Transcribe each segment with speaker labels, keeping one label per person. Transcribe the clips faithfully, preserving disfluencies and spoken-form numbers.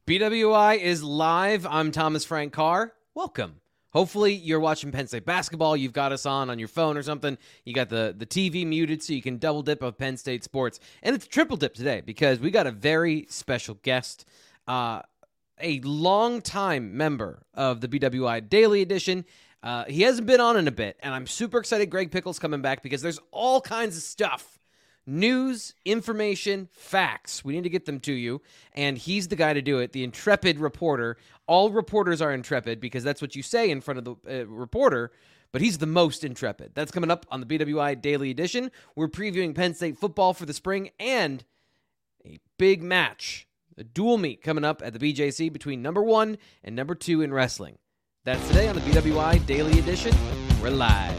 Speaker 1: B W I is live. I'm Thomas Frank Carr. Welcome. Hopefully you're watching Penn State basketball. You've got us on on your phone or something. You got the, the T V muted so you can double dip of Penn State sports. And it's triple dip today because we got a very special guest, uh, a longtime member of the B W I Daily Edition. Uh, he hasn't been on in a bit, and I'm super excited Greg Pickle's coming back because there's all kinds of stuff. News, information, facts. We need to get them to you, and he's the guy to do it, the intrepid reporter. All reporters are intrepid because that's what you say in front of the uh, reporter, but he's the most intrepid. That's coming up on the B W I Daily Edition. We're previewing Penn State football for the spring and a big match, a dual meet coming up at the B J C between number one and number two in wrestling. That's today on the B W I Daily Edition. We're live.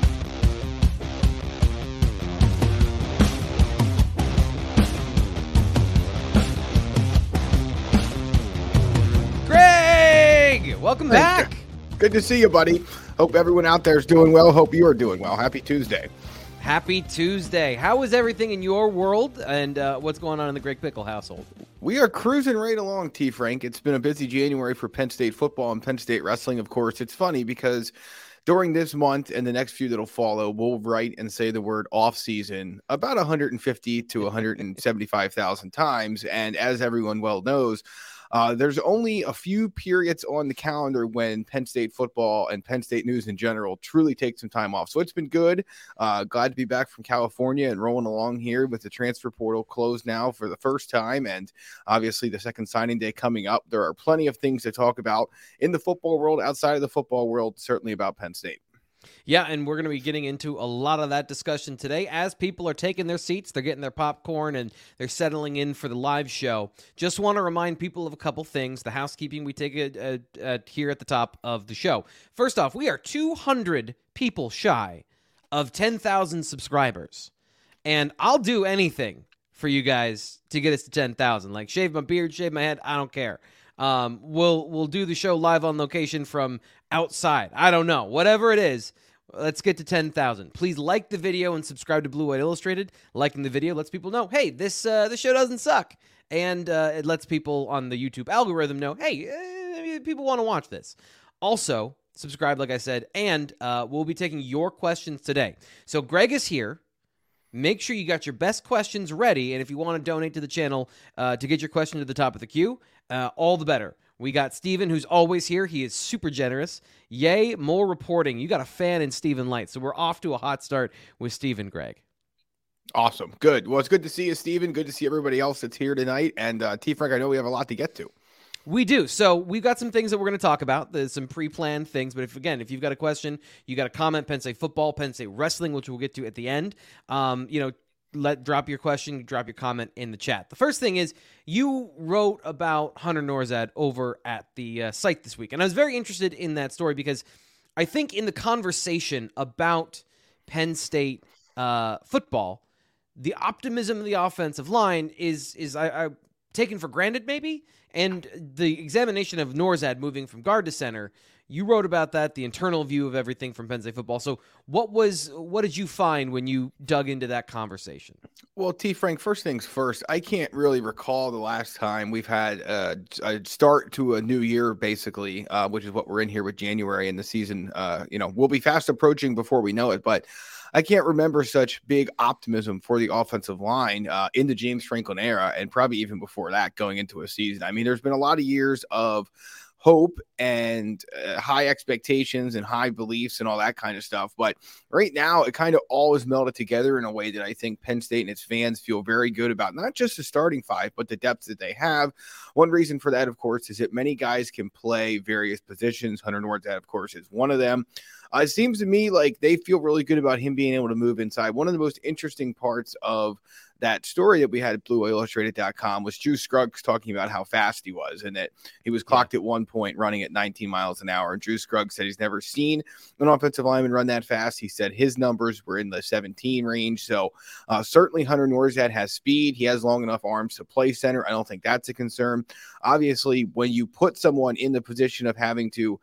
Speaker 1: Greg, welcome back.
Speaker 2: Good to see you, buddy. Hope everyone out there is doing well. Hope you are doing well. Happy Tuesday.
Speaker 1: Happy Tuesday. How is everything in your world, and uh, what's going on in the Greg Pickle household?
Speaker 2: We are cruising right along, T. Frank. It's been a busy January for Penn State football and Penn State wrestling, of course. It's funny because during this month and the next few that'll follow, we'll write and say the word off season about one hundred fifty to one hundred seventy-five thousand times. And as everyone well knows, Uh, there's only a few periods on the calendar when Penn State football and Penn State news in general truly take some time off. So it's been good. Uh, glad to be back from California and rolling along here with the transfer portal closed now for the first time. And obviously the second signing day coming up. There are plenty of things to talk about in the football world, outside of the football world, certainly about Penn State.
Speaker 1: Yeah, and we're going to be getting into a lot of that discussion today as people are taking their seats, they're getting their popcorn, and they're settling in for the live show. Just want to remind people of a couple things, the housekeeping we take it uh, uh, here at the top of the show. First off, we are two hundred people shy of ten thousand subscribers, and I'll do anything for you guys to get us to ten thousand. Like shave my beard, shave my head, I don't care. Um, we'll we'll do the show live on location from outside. I don't know. Whatever it is, let's get to ten thousand. Please like the video and subscribe to Blue White Illustrated. Liking the video lets people know, hey, this uh, this show doesn't suck. And uh, it lets people on the YouTube algorithm know, hey, uh, people want to watch this. Also, subscribe, like I said, and uh, we'll be taking your questions today. So Greg is here. Make sure you got your best questions ready, and if you want to donate to the channel uh, to get your question to the top of the queue, uh, all the better. We got Steven, who's always here. He is super generous. Yay, more reporting. You got a fan in Steven Light, so we're off to a hot start with Steven, Greg.
Speaker 2: Awesome. Good. Well, it's good to see you, Steven. Good to see everybody else that's here tonight. And uh, T. Frank, I know we have a lot to get to.
Speaker 1: We do. So we've got some things that we're going to talk about. There's some pre-planned things. But if again, if you've got a question, you got a comment, Penn State football, Penn State wrestling, which we'll get to at the end, um, you know, let drop your question, drop your comment in the chat. The first thing is you wrote about Hunter Nourzad over at the uh, site this week. And I was very interested in that story because I think in the conversation about Penn State uh, football, the optimism of the offensive line is, is I, I taken for granted maybe. And the examination of Nourzad moving from guard to center, you wrote about that, the internal view of everything from Penn State football. So what was what did you find when you dug into that conversation?
Speaker 2: Well, T. Frank, first things first, I can't really recall the last time we've had a, a start to a new year, basically, uh, which is what we're in here with January and the season. Uh, you know, we'll be fast approaching before we know it, but I can't remember such big optimism for the offensive line uh, in the James Franklin era, and probably even before that going into a season. I mean, there's been a lot of years of hope and uh, high expectations and high beliefs and all that kind of stuff. But right now, it kind of all is melded together in a way that I think Penn State and its fans feel very good about, not just the starting five, but the depth that they have. One reason for that, of course, is that many guys can play various positions. Hunter Nourzad, of course, is one of them. Uh, it seems to me like they feel really good about him being able to move inside. One of the most interesting parts of that story that we had at blue illustrated dot com was Drew Scruggs talking about how fast he was and that he was clocked at one point running at nineteen miles an hour. And Drew Scruggs said he's never seen an offensive lineman run that fast. He said his numbers were in the seventeen range. So uh, certainly Hunter Nourzad has speed. He has long enough arms to play center. I don't think that's a concern. Obviously, when you put someone in the position of having to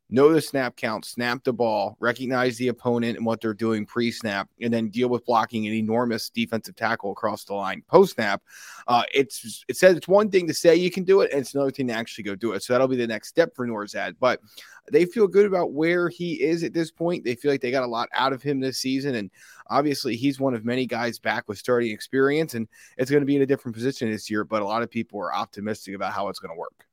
Speaker 2: know the snap count, snap the ball, recognize the opponent and what they're doing pre-snap, and then deal with blocking an enormous defensive tackle across the line post-snap. Uh, it's it says it's one thing to say you can do it, and it's another thing to actually go do it. So that'll be the next step for Nourzad. But they feel good about where he is at this point. They feel like they got a lot out of him this season, and obviously he's one of many guys back with starting experience, and it's going to be in a different position this year. But a lot of people are optimistic about how it's going to work.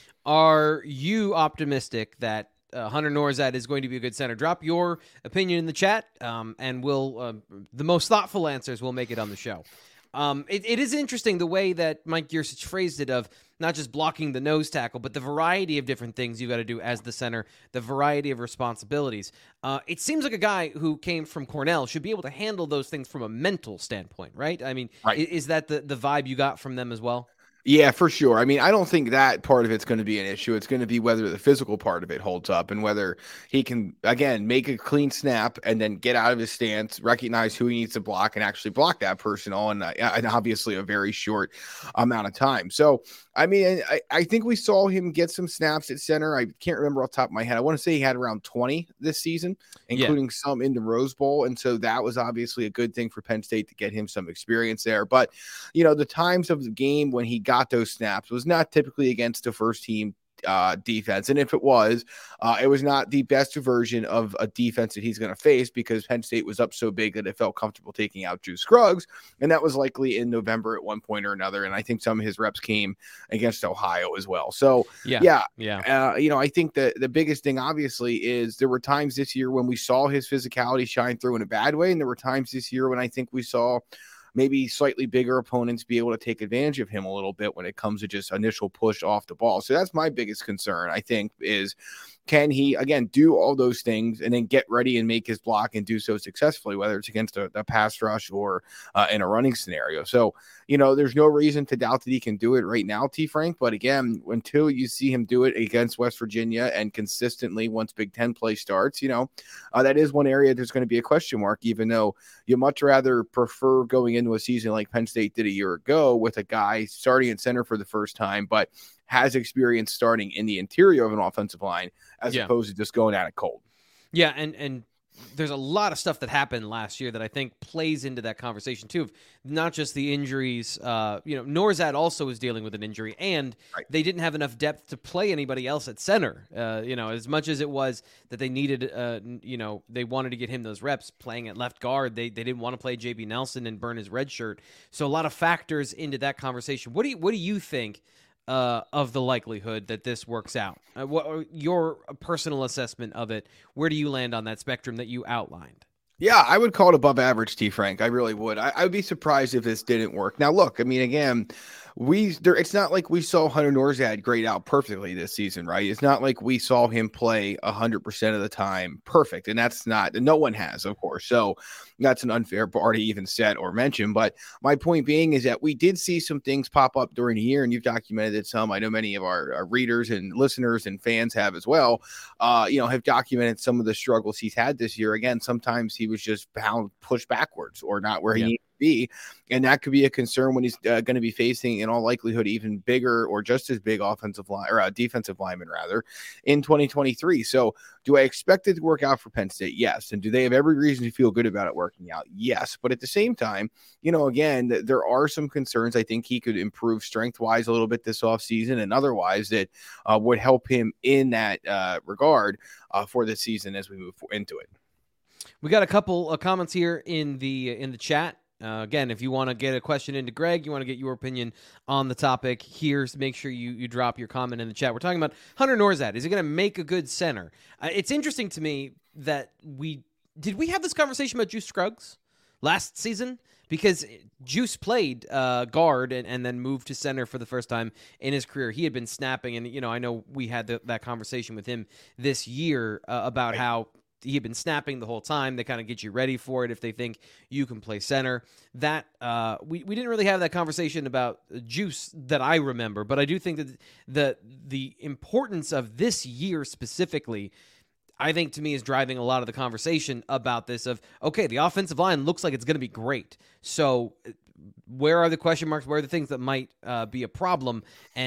Speaker 1: Are you optimistic that Uh, Hunter Nourzad is going to be a good center? Drop your opinion in the chat, um, and we'll uh, the most thoughtful answers will make it on the show. Um, it, it is interesting the way that Mike Yurcich phrased it, of not just blocking the nose tackle, but the variety of different things you got to do as the center, the variety of responsibilities. Uh, it seems like a guy who came from Cornell should be able to handle those things from a mental standpoint, right? I mean,
Speaker 2: right.
Speaker 1: is, is that the, the vibe you got from them as well?
Speaker 2: Yeah, for sure. I mean, I don't think that part of it's going to be an issue. It's going to be whether the physical part of it holds up and whether he can, again, make a clean snap and then get out of his stance, recognize who he needs to block, and actually block that person on, uh, and obviously a very short amount of time. So, I mean, I, I think we saw him get some snaps at center. I can't remember off the top of my head. I want to say he had around twenty this season, including yeah. some in the Rose Bowl. And so that was obviously a good thing for Penn State to get him some experience there. But, you know, the times of the game when he got those snaps was not typically against a first team uh, defense. And if it was, uh, it was not the best version of a defense that he's going to face, because Penn State was up so big that it felt comfortable taking out Juice Scruggs. And that was likely in November at one point or another. And I think some of his reps came against Ohio as well. So yeah, yeah, yeah. Uh, you know, I think that the biggest thing obviously is there were times this year when we saw his physicality shine through in a bad way. And there were times this year when I think we saw maybe slightly bigger opponents be able to take advantage of him a little bit when it comes to just initial push off the ball. So that's my biggest concern, I think, is can he, again, do all those things and then get ready and make his block and do so successfully, whether it's against a, a pass rush or uh, in a running scenario. So, you know, there's no reason to doubt that he can do it right now, T. Frank. But again, until you see him do it against West Virginia and consistently once Big Ten play starts, you know, uh, that is one area there's going to be a question mark, even though you much rather prefer going into a season like Penn State did a year ago with a guy starting at center for the first time, but has experience starting in the interior of an offensive line as yeah. opposed to just going at it cold.
Speaker 1: Yeah, and and there's a lot of stuff that happened last year that I think plays into that conversation too, of not just the injuries. Uh, you know, Nourzad also was dealing with an injury, and right. they didn't have enough depth to play anybody else at center. Uh, you know, as much as it was that they needed, uh, you know, they wanted to get him those reps playing at left guard. They they didn't want to play J B Nelson and burn his red shirt. So a lot of factors into that conversation. What do you, what do you think Uh, of the likelihood that this works out? Uh, what your personal assessment of it? Where do you land on that spectrum that you outlined?
Speaker 2: Yeah, I would call it above average, T. Frank. I really would. I, I would be surprised if this didn't work. Now, look, I mean, again, we there. It's not like we saw Hunter Nourzad grade out perfectly this season, right? It's not like we saw him play one hundred percent of the time perfect, and that's not, and no one has, of course. So that's an unfair bar to even set or mention. But my point being is that we did see some things pop up during the year, and you've documented it some. I know many of our, our readers and listeners and fans have as well, uh, you know, have documented some of the struggles he's had this year. Again, sometimes he was just bound, pushed backwards or not where he yeah. needed to be. And that could be a concern when he's uh, going to be facing, in all likelihood, even bigger or just as big offensive line or uh, defensive lineman rather in twenty twenty-three. So do I expect it to work out for Penn State? Yes. And do they have every reason to feel good about it working out? Yes. But at the same time, you know, again, th- there are some concerns. I think he could improve strength wise a little bit this offseason and otherwise that uh, would help him in that uh, regard uh, for the season as we move into it.
Speaker 1: We got a couple of comments here in the in the chat. Uh, again, if you want to get a question into Greg, you want to get your opinion on the topic, here's make sure you, you drop your comment in the chat. We're talking about Hunter Nourzad. Is he going to make a good center? Uh, it's interesting to me that we did we have this conversation about Juice Scruggs last season? Because Juice played uh, guard and, and then moved to center for the first time in his career. He had been snapping, and you know I know we had the, that conversation with him this year uh, about right. how he had been snapping the whole time. They kind of get you ready for it if they think you can play center. That uh, we we didn't really have that conversation about Juice that I remember, but I do think that the the importance of this year specifically, I think to me is driving a lot of the conversation about this. Of okay, the offensive line looks like it's going to be great. So where are the question marks? Where are the things that might uh, be a problem? And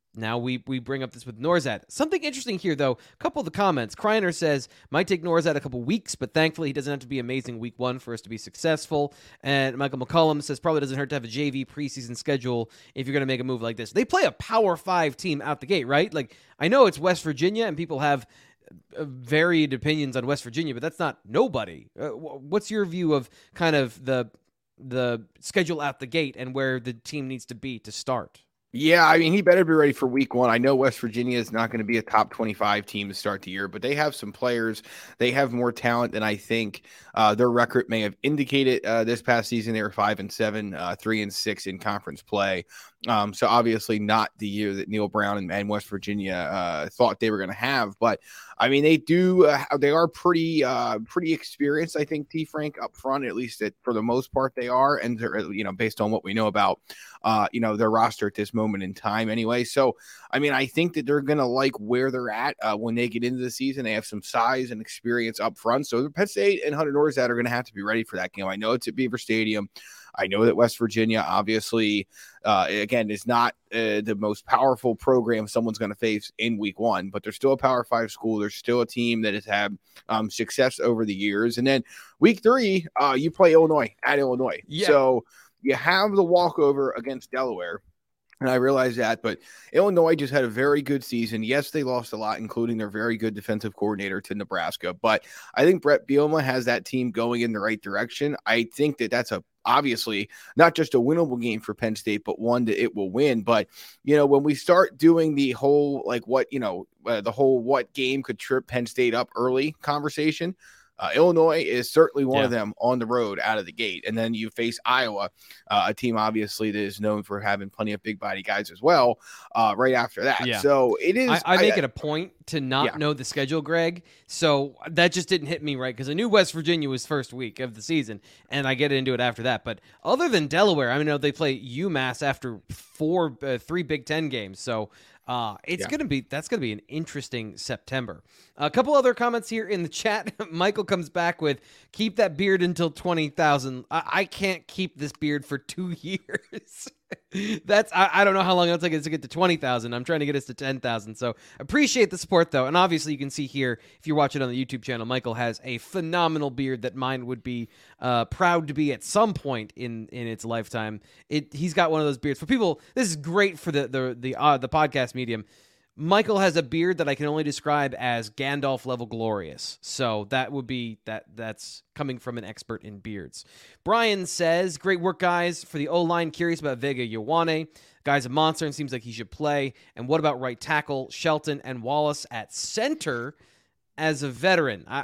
Speaker 1: Now we we bring up this with Norzad. Something interesting here, though. A couple of the comments. Kreiner says, might take Norzad a couple weeks, but thankfully he doesn't have to be amazing week one for us to be successful. And Michael McCollum says, probably doesn't hurt to have a J V preseason schedule if you're going to make a move like this. They play a Power Five team out the gate, right? Like, I know it's West Virginia, and people have uh, varied opinions on West Virginia, but that's not nobody. Uh, what's your view of kind of the the schedule out the gate and where the team needs to be to start?
Speaker 2: Yeah, I mean, he better be ready for week one. I know West Virginia is not going to be a top twenty-five team to start the year, but they have some players. They have more talent than I think uh, their record may have indicated. Uh, this past season, they were five and seven, uh, three and six in conference play. Um, so obviously not the year that Neil Brown and, and West Virginia uh, thought they were going to have. But I mean, they do. Uh, they are pretty, uh, pretty experienced. I think T. Frank up front, at least at, for the most part, they are, and they're, you know, based on what we know about, uh, you know, their roster at this moment in time, anyway. So I mean, I think that they're going to like where they're at uh, when they get into the season. They have some size and experience up front. So Penn State and Hunter Norzad are going to have to be ready for that game. I know it's at Beaver Stadium. I know that West Virginia, obviously, uh, again, is not uh, the most powerful program someone's going to face in week one, but they're still a Power Five school. They're still a team that has had um, success over the years. And then week three, uh, you play Illinois at Illinois. Yeah. So you have the walkover against Delaware. And I realize that, but Illinois just had a very good season. Yes, they lost a lot, including their very good defensive coordinator to Nebraska. But I think Brett Bielema has that team going in the right direction. I think that that's a obviously not just a winnable game for Penn State, but one that it will win. But, you know, when we start doing the whole, like what, you know, uh, the whole what game could trip Penn State up early conversation, Uh, Illinois is certainly one yeah. of them on the road out of the gate. And then you face Iowa, uh, a team obviously that is known for having plenty of big body guys as well, uh, right after that. Yeah. So it is.
Speaker 1: I, I make I, it a point to not yeah. know the schedule, Greg. So that just didn't hit me right because I knew West Virginia was first week of the season, and I get into it after that. But other than Delaware, I mean, they play UMass after four, uh, three Big Ten games. So Uh, it's yeah. going to be, that's going to be an interesting September. A couple other comments here in the chat. Michael comes back with, keep that beard until twenty thousand. I, I can't keep this beard for two years. That's, I, I don't know how long it'll take us to get to twenty thousand. I'm trying to get us to ten thousand. So appreciate the support though. And obviously you can see here, if you're watching on the YouTube channel, Michael has a phenomenal beard that mine would be uh, proud to be at some point in, in its lifetime. It, he's got one of those beards for people. This is great for the, the, the, uh, the podcast medium. Michael has a beard that I can only describe as Gandalf level glorious. So that would be that that's coming from an expert in beards. Brian says, great work, guys. For the O-line, curious about Vega Ioane. Guy's a monster and seems like he should play. And what about right tackle, Shelton and Wallace at center as a veteran? I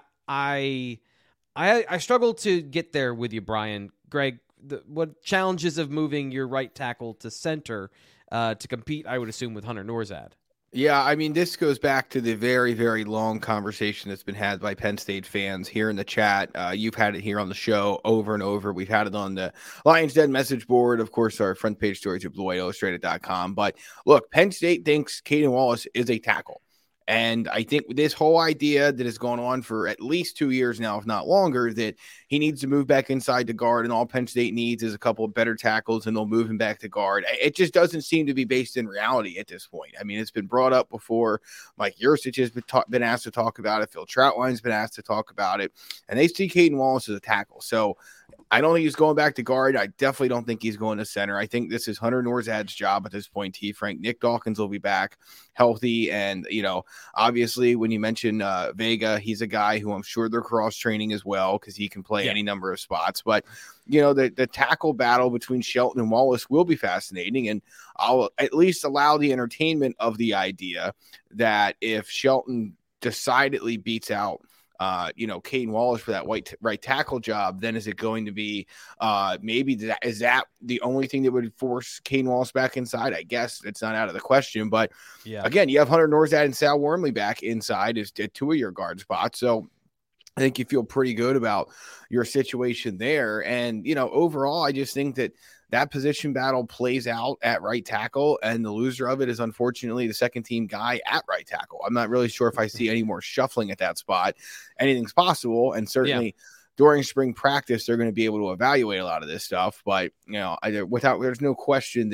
Speaker 1: I I, I struggle to get there with you, Brian. Greg, the, what challenges of moving your right tackle to center uh, to compete, I would assume, with Hunter Norzad?
Speaker 2: Yeah, I mean, this goes back to the very, very long conversation that's been had by Penn State fans here in the chat. Uh, you've had it here on the show over and over. We've had it on the Lions Den message board, of course, our front page stories at blue white illustrated dot com. But look, Penn State thinks Caden Wallace is a tackle. And I think this whole idea that has gone on for at least two years now, if not longer, that he needs to move back inside to guard and all Penn State needs is a couple of better tackles and they'll move him back to guard. It just doesn't seem to be based in reality at this point. I mean, it's been brought up before. Mike Yurcich has been, ta- been asked to talk about it. Phil Troutline's been asked to talk about it. And they see Caden Wallace as a tackle. So I don't think he's going back to guard. I definitely don't think he's going to center. I think this is Hunter Norzad's job at this point. T. Frank, Nick Dawkins will be back healthy. And, you know, obviously when you mention uh, Vega, he's a guy who I'm sure they're cross training as well because he can play yeah. any number of spots. But, you know, the, the tackle battle between Shelton and Wallace will be fascinating. And I'll at least allow the entertainment of the idea that if Shelton decidedly beats out Uh, you know, Caden Wallace for that white t- right tackle job, then is it going to be uh, maybe that is that the only thing that would force Caden Wallace back inside? I guess it's not out of the question. But yeah, again, you have Hunter Norzad and Sal Wormley back inside as two of your guard spots. So I think you feel pretty good about your situation there. And, you know, overall, I just think that that position battle plays out at right tackle, and the loser of it is unfortunately the second team guy at right tackle. I'm not really sure if I see any more shuffling at that spot. Anything's possible, and certainly yeah. during spring practice, they're going to be able to evaluate a lot of this stuff. But, you know, I, without there's no question that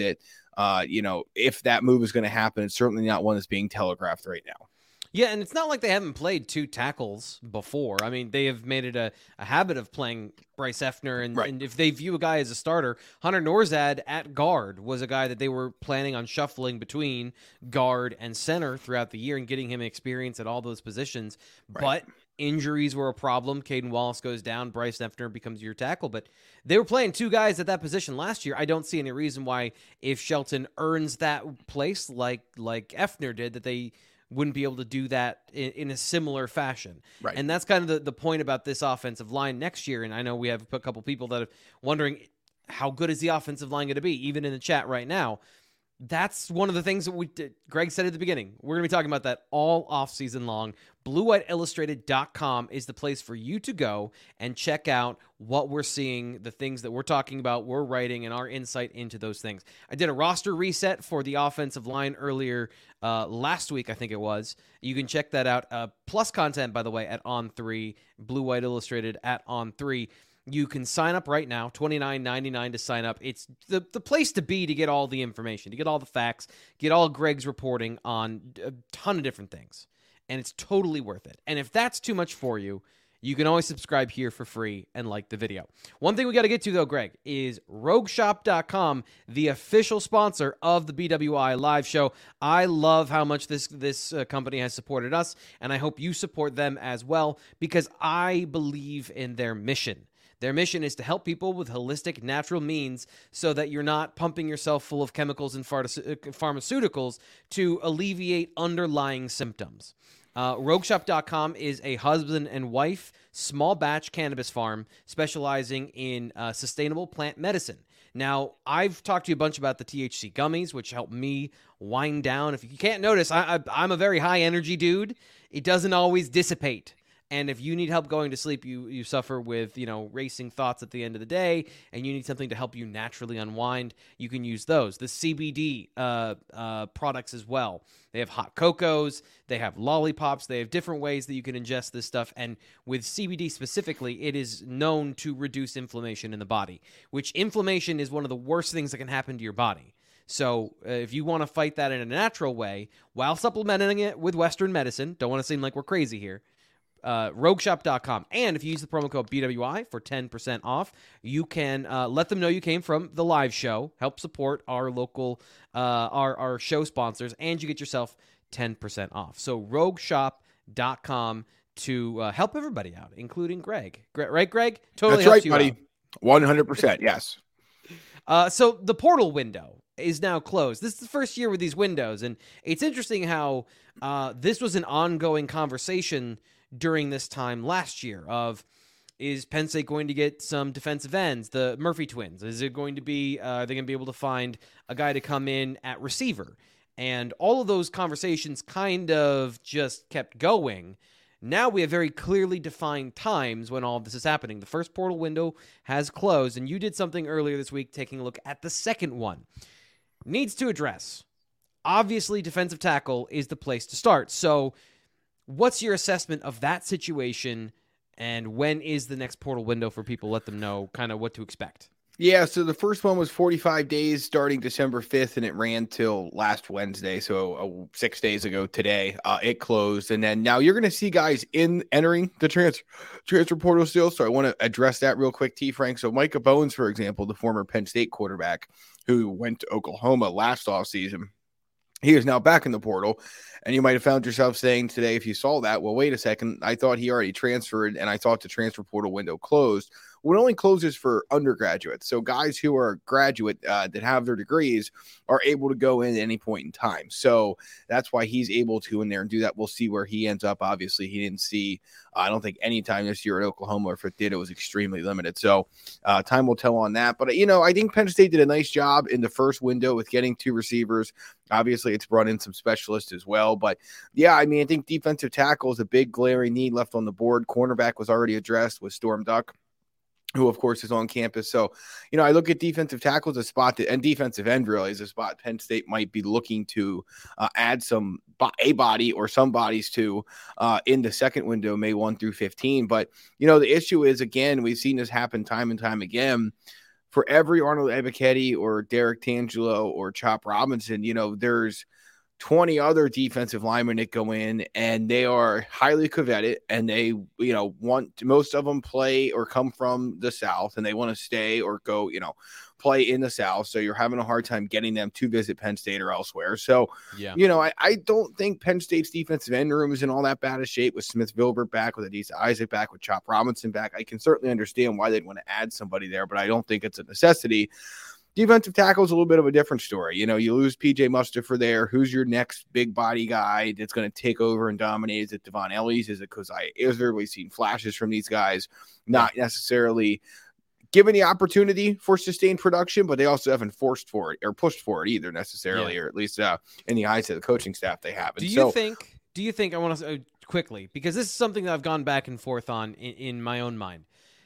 Speaker 2: uh, you know, if that move is going to happen, it's certainly not one that's being telegraphed right now.
Speaker 1: Yeah, and it's not like they haven't played two tackles before. I mean, they have made it a, a habit of playing Bryce Effner, and, right. and if they view a guy as a starter, Hunter Norzad at guard was a guy that they were planning on shuffling between guard and center throughout the year and getting him experience at all those positions. Right. But injuries were a problem. Caden Wallace goes down, Bryce Effner becomes your tackle, but they were playing two guys at that position last year. I don't see any reason why, if Shelton earns that place like like Effner did, that they wouldn't be able to do that in, in a similar fashion. Right. And that's kind of the, the point about this offensive line next year. And I know we have a couple people that are wondering, how good is the offensive line going to be, even in the chat right now. That's one of the things that we did. Greg said at the beginning. We're going to be talking about that all offseason long. Blue White Illustrated dot com is the place for you to go and check out what we're seeing, the things that we're talking about, we're writing, and our insight into those things. I did a roster reset for the offensive line earlier uh, last week, I think it was. You can check that out. Uh, plus content, by the way, at On three, Blue White Illustrated at On three. You can sign up right now, twenty-nine ninety-nine to sign up. It's the, the place to be to get all the information, to get all the facts, get all Greg's reporting on a ton of different things. And it's totally worth it. And if that's too much for you, you can always subscribe here for free and like the video. One thing we got to get to, though, Greg, is rogue shop dot com, the official sponsor of the B W I live show. I love how much this, this uh, company has supported us, and I hope you support them as well, because I believe in their mission. Their mission is to help people with holistic, natural means so that you're not pumping yourself full of chemicals and pharmaceuticals to alleviate underlying symptoms. Uh, rogue shop dot com is a husband and wife small batch cannabis farm specializing in uh, sustainable plant medicine. Now, I've talked to you a bunch about the T H C gummies, which help me wind down. If you can't notice, I, I, I'm a very high energy dude. It doesn't always dissipate. And if you need help going to sleep, you you suffer with, you know, racing thoughts at the end of the day, and you need something to help you naturally unwind, you can use those. The C B D uh, uh, products as well. They have hot cocos, they have lollipops, they have different ways that you can ingest this stuff. And with C B D specifically, it is known to reduce inflammation in the body, which inflammation is one of the worst things that can happen to your body. So uh, if you want to fight that in a natural way while supplementing it with Western medicine, don't want to seem like we're crazy here, Uh, rogue shop dot com. And if you use the promo code B W I for ten percent off, you can uh, let them know you came from the live show, help support our local, uh, our, our show sponsors, and you get yourself ten percent off. So rogue shop dot com to uh, help everybody out, including Greg. Gre- right, Greg? Totally
Speaker 2: That's
Speaker 1: helps
Speaker 2: right,
Speaker 1: you
Speaker 2: buddy.
Speaker 1: out.
Speaker 2: one hundred percent, yes.
Speaker 1: Uh, so the portal window is now closed. This is the first year with these windows, and it's interesting how uh, this was an ongoing conversation during this time last year of, is Penn State going to get some defensive ends, the Murphy twins? Is it going to be, uh, are they going to be able to find a guy to come in at receiver? And all of those conversations kind of just kept going. Now we have very clearly defined times when all of this is happening. The first portal window has closed, and you did something earlier this week taking a look at the second one. Needs to address. Obviously, defensive tackle is the place to start. So what's your assessment of that situation, and when is the next portal window for people? Let them know kind of what to expect.
Speaker 2: Yeah, so the first one was forty-five days starting December fifth, and it ran till last Wednesday, so uh, six days ago today. Uh, it closed, and then now you're going to see guys in entering the transfer transfer portal still, so I want to address that real quick, T. Frank. So Micah Bowens, for example, the former Penn State quarterback who went to Oklahoma last offseason, he is now back in the portal, and you might have found yourself saying today, if you saw that, well, wait a second, I thought he already transferred, and I thought the transfer portal window closed. Well, it only closes for undergraduates. So guys who are graduate uh, that have their degrees are able to go in at any point in time. So that's why he's able to in there and do that. We'll see where he ends up. Obviously, he didn't see, uh, I don't think, any time this year at Oklahoma, or if it did, it was extremely limited. So uh, time will tell on that. But, you know, I think Penn State did a nice job in the first window with getting two receivers. Obviously, it's brought in some specialists as well. But, yeah, I mean, I think defensive tackle is a big glaring need left on the board. Cornerback was already addressed with Storm Duck, who, of course, is on campus. So, you know, I look at defensive tackle as a spot that, and defensive end really is a spot Penn State might be looking to uh, add some a body or some bodies to uh, in the second window, May first through fifteen. But, you know, the issue is, again, we've seen this happen time and time again. for every Arnold Ebiketie or Derek Tangelo or Chop Robinson, you know, there's twenty other defensive linemen that go in, and they are highly coveted, and they, you know, want most of them play or come from the South, and they want to stay or go, you know, play in the South. So you're having a hard time getting them to visit Penn State or elsewhere. So, yeah. you know, I, I don't think Penn State's defensive end room is in all that bad a shape with Smith Vilbert back, with Adisa Isaac back, with Chop Robinson back. I can certainly understand why they'd want to add somebody there, but I don't think it's a necessity. Defensive tackle is a little bit of a different story. You know, you lose P J Mustipher there. Who's your next big body guy that's going to take over and dominate? Is it Devon Ellies? Is it Keziah Izzard? We've seen flashes from these guys, not necessarily given the opportunity for sustained production, but they also haven't forced for it or pushed for it either necessarily, yeah. or at least uh, in the eyes of the coaching staff they have.
Speaker 1: Do you so, think, do you think, I want to say quickly, because this is something that I've gone back and forth on in, in my own mind.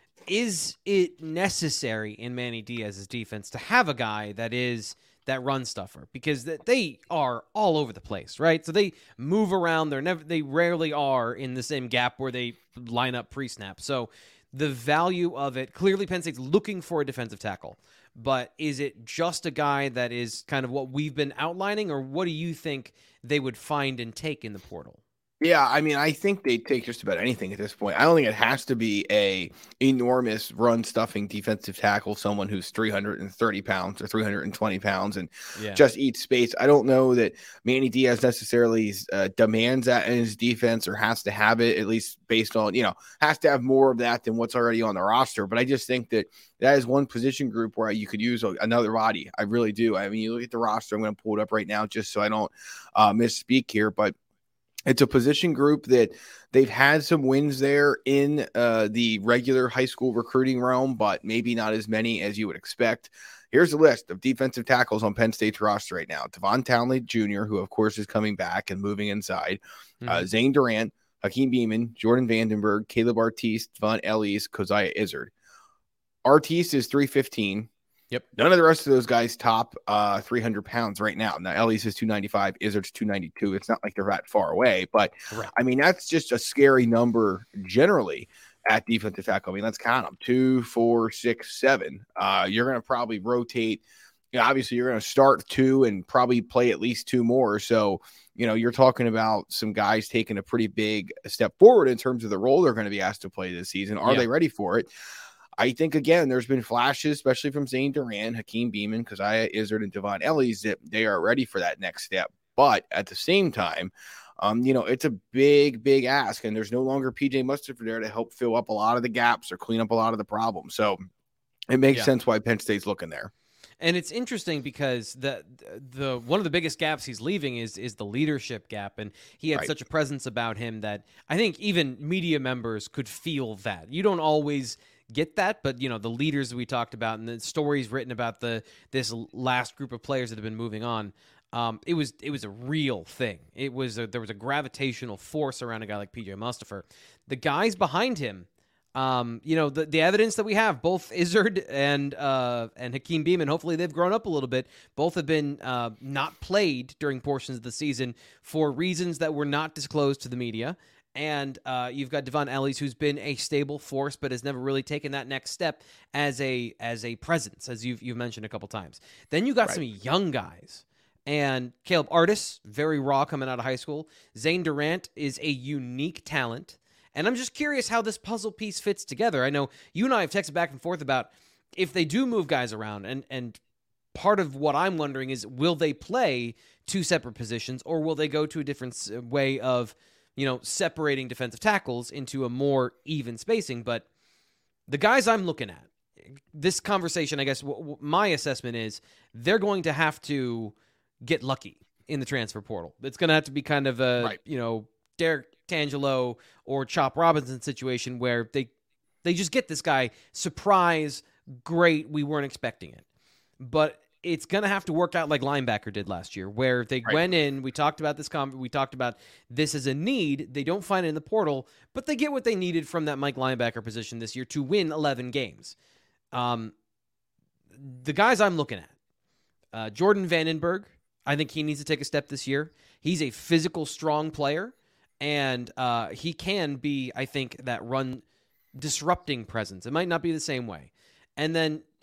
Speaker 1: Is it necessary in Manny Diaz's defense to have a guy that is that run stuffer? Because they are all over the place, right? So they move around. They're never, they rarely are in the same gap where they line up pre-snap. So the value of it, clearly Penn State's looking for a defensive tackle, but is it just a guy that is kind of what we've been outlining, or what do you think they would find and take in the portal?
Speaker 2: Yeah, I mean, I think they take just about anything at this point. I don't think it has to be a enormous run stuffing defensive tackle, someone who's three hundred thirty pounds or three hundred twenty pounds and yeah. just eats space. I don't know that Manny Diaz necessarily uh, demands that in his defense or has to have it, at least based on, you know, has to have more of that than what's already on the roster. But I just think that that is one position group where you could use another body. I really do. I mean, you look at the roster, I'm going to pull it up right now just so I don't uh, misspeak here, but it's a position group that they've had some wins there in uh, the regular high school recruiting realm, but maybe not as many as you would expect. Here's a list of defensive tackles on Penn State's roster right now. Devon Townley Junior, who, of course, is coming back and moving inside. Mm-hmm. Uh, Zane Durant, Hakeem Beamon, Jordan Vandenberg, Caleb Artiste, Devon Ellies, Keziah Izzard. Artiste is three fifteen.
Speaker 1: Yep.
Speaker 2: None of the rest of those guys top uh, three hundred pounds right now. Now, Ellies is two ninety-five, Izzard's two ninety-two. It's not like they're that far away, but right. I mean, that's just a scary number generally at defensive tackle. I mean, let's count them two, four, six, seven. Uh, you're going to probably rotate. You know, obviously, you're going to start two and probably play at least two more. So, you know, you're talking about some guys taking a pretty big step forward in terms of the role they're going to be asked to play this season. Are yeah. they ready for it? I think, again, there's been flashes, especially from Zane Durant, Hakeem Beamon, Keziah Izzard, and Devon Ellies, that they are ready for that next step. But at the same time, um, you know, it's a big, big ask, and there's no longer P J Mustipher there to help fill up a lot of the gaps or clean up a lot of the problems. So it makes yeah. sense why Penn State's looking there.
Speaker 1: And it's interesting because the the one of the biggest gaps he's leaving is is the leadership gap, and he had right. such a presence about him that I think even media members could feel that. You don't always get that, but you know, the leaders we talked about and the stories written about the this last group of players that have been moving on, um, it was it was a real thing. It was a, there was a gravitational force around a guy like P J Mustipher. The guys behind him, um, you know, the, the evidence that we have, both Izzard and uh, and Hakeem Beamon, hopefully they've grown up a little bit. Both have been uh, not played during portions of the season for reasons that were not disclosed to the media. And uh, you've got Devon Ellies, who's been a stable force, but has never really taken that next step as a as a presence, as you've you've mentioned a couple times. Then you got right. some young guys, and Caleb Artiste, very raw coming out of high school. Zane Durant is a unique talent, and I'm just curious how this puzzle piece fits together. I know you and I have texted back and forth about if they do move guys around, and and part of what I'm wondering is, will they play two separate positions, or will they go to a different way of, you know, separating defensive tackles into a more even spacing? But the guys I'm looking at, this conversation, I guess w- w- my assessment is they're going to have to get lucky in the transfer portal. It's going to have to be kind of a, right. you know, Derek Tangelo or Chop Robinson situation where they they just get this guy, surprise, great, we weren't expecting it. But it's going to have to work out like linebacker did last year, where they right. went in, we talked about this, com- we talked about this as a need, they don't find it in the portal, but they get what they needed from that Mike linebacker position this year to win eleven games. Um, the guys I'm looking at, uh, Jordan Vandenberg, I think he needs to take a step this year. He's a physical, strong player, and uh, he can be, I think, that run disrupting presence. It might not be the same way. And then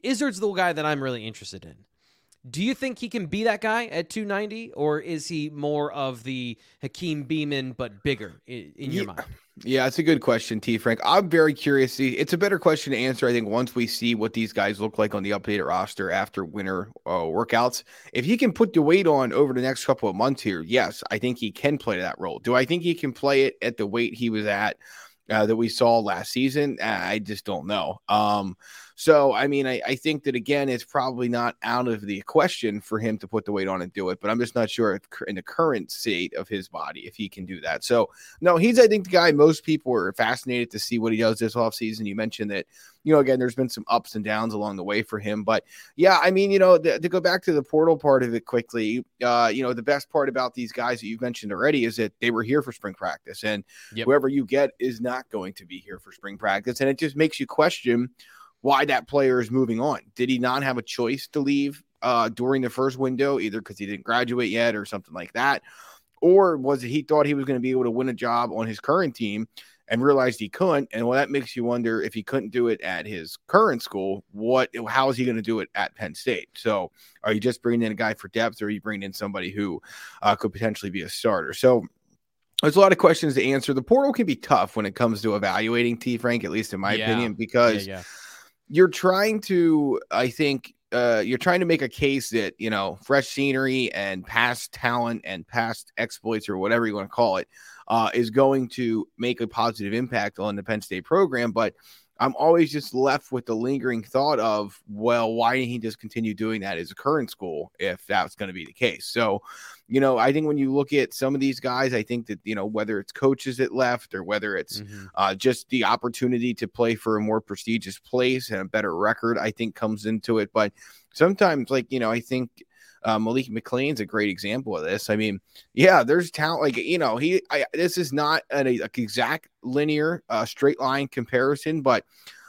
Speaker 1: Izzard's the guy that I'm really interested in. Do you think he can be that guy at two ninety, or is he more of the Hakeem Beamon but bigger in, in your
Speaker 2: yeah.
Speaker 1: mind?
Speaker 2: Yeah, it's a good question, T. Frank. I'm very curious. It's a better question to answer, I think, once we see what these guys look like on the updated roster after winter uh, workouts. If he can put the weight on over the next couple of months here, yes, I think he can play that role. Do I think he can play it at the weight he was at uh, that we saw last season? I just don't know. Um, so, I mean, I, I think that, again, it's probably not out of the question for him to put the weight on and do it, but I'm just not sure if in the current state of his body, if he can do that. So, no, he's, I think, the guy most people are fascinated to see what he does this offseason. You mentioned that, you know, again, there's been some ups and downs along the way for him. But, yeah, I mean, you know, the, to go back to the portal part of it quickly, uh, you know, the best part about these guys that you've mentioned already is that they were here for spring practice. And yep. whoever you get is not going to be here for spring practice. And it just makes you question why that player is moving on. Did he not have a choice to leave uh, during the first window, either because he didn't graduate yet or something like that? Or was it he thought he was going to be able to win a job on his current team and realized he couldn't? And well, that makes you wonder, if he couldn't do it at his current school, what, how is he going to do it at Penn State? So are you just bringing in a guy for depth, or are you bringing in somebody who uh, could potentially be a starter? So there's a lot of questions to answer. The portal can be tough when it comes to evaluating, T. Frank, at least in my yeah. opinion, because yeah, yeah. you're trying to, I think, uh, you're trying to make a case that, you know, fresh scenery and past talent and past exploits, or whatever you want to call it, uh, is going to make a positive impact on the Penn State program. But I'm always just left with the lingering thought of, well, why didn't he just continue doing that as a current school if that's going to be the case? So, you know, I think when you look at some of these guys, I think that, you know, whether it's coaches that left, or whether it's mm-hmm. uh, just the opportunity to play for a more prestigious place and a better record, I think comes into it. But sometimes, like, you know, I think Uh, Malik McLean's a great example of this. I mean, yeah, there's talent. Like, you know, he, I, this is not an a, exact linear, uh, straight line comparison, but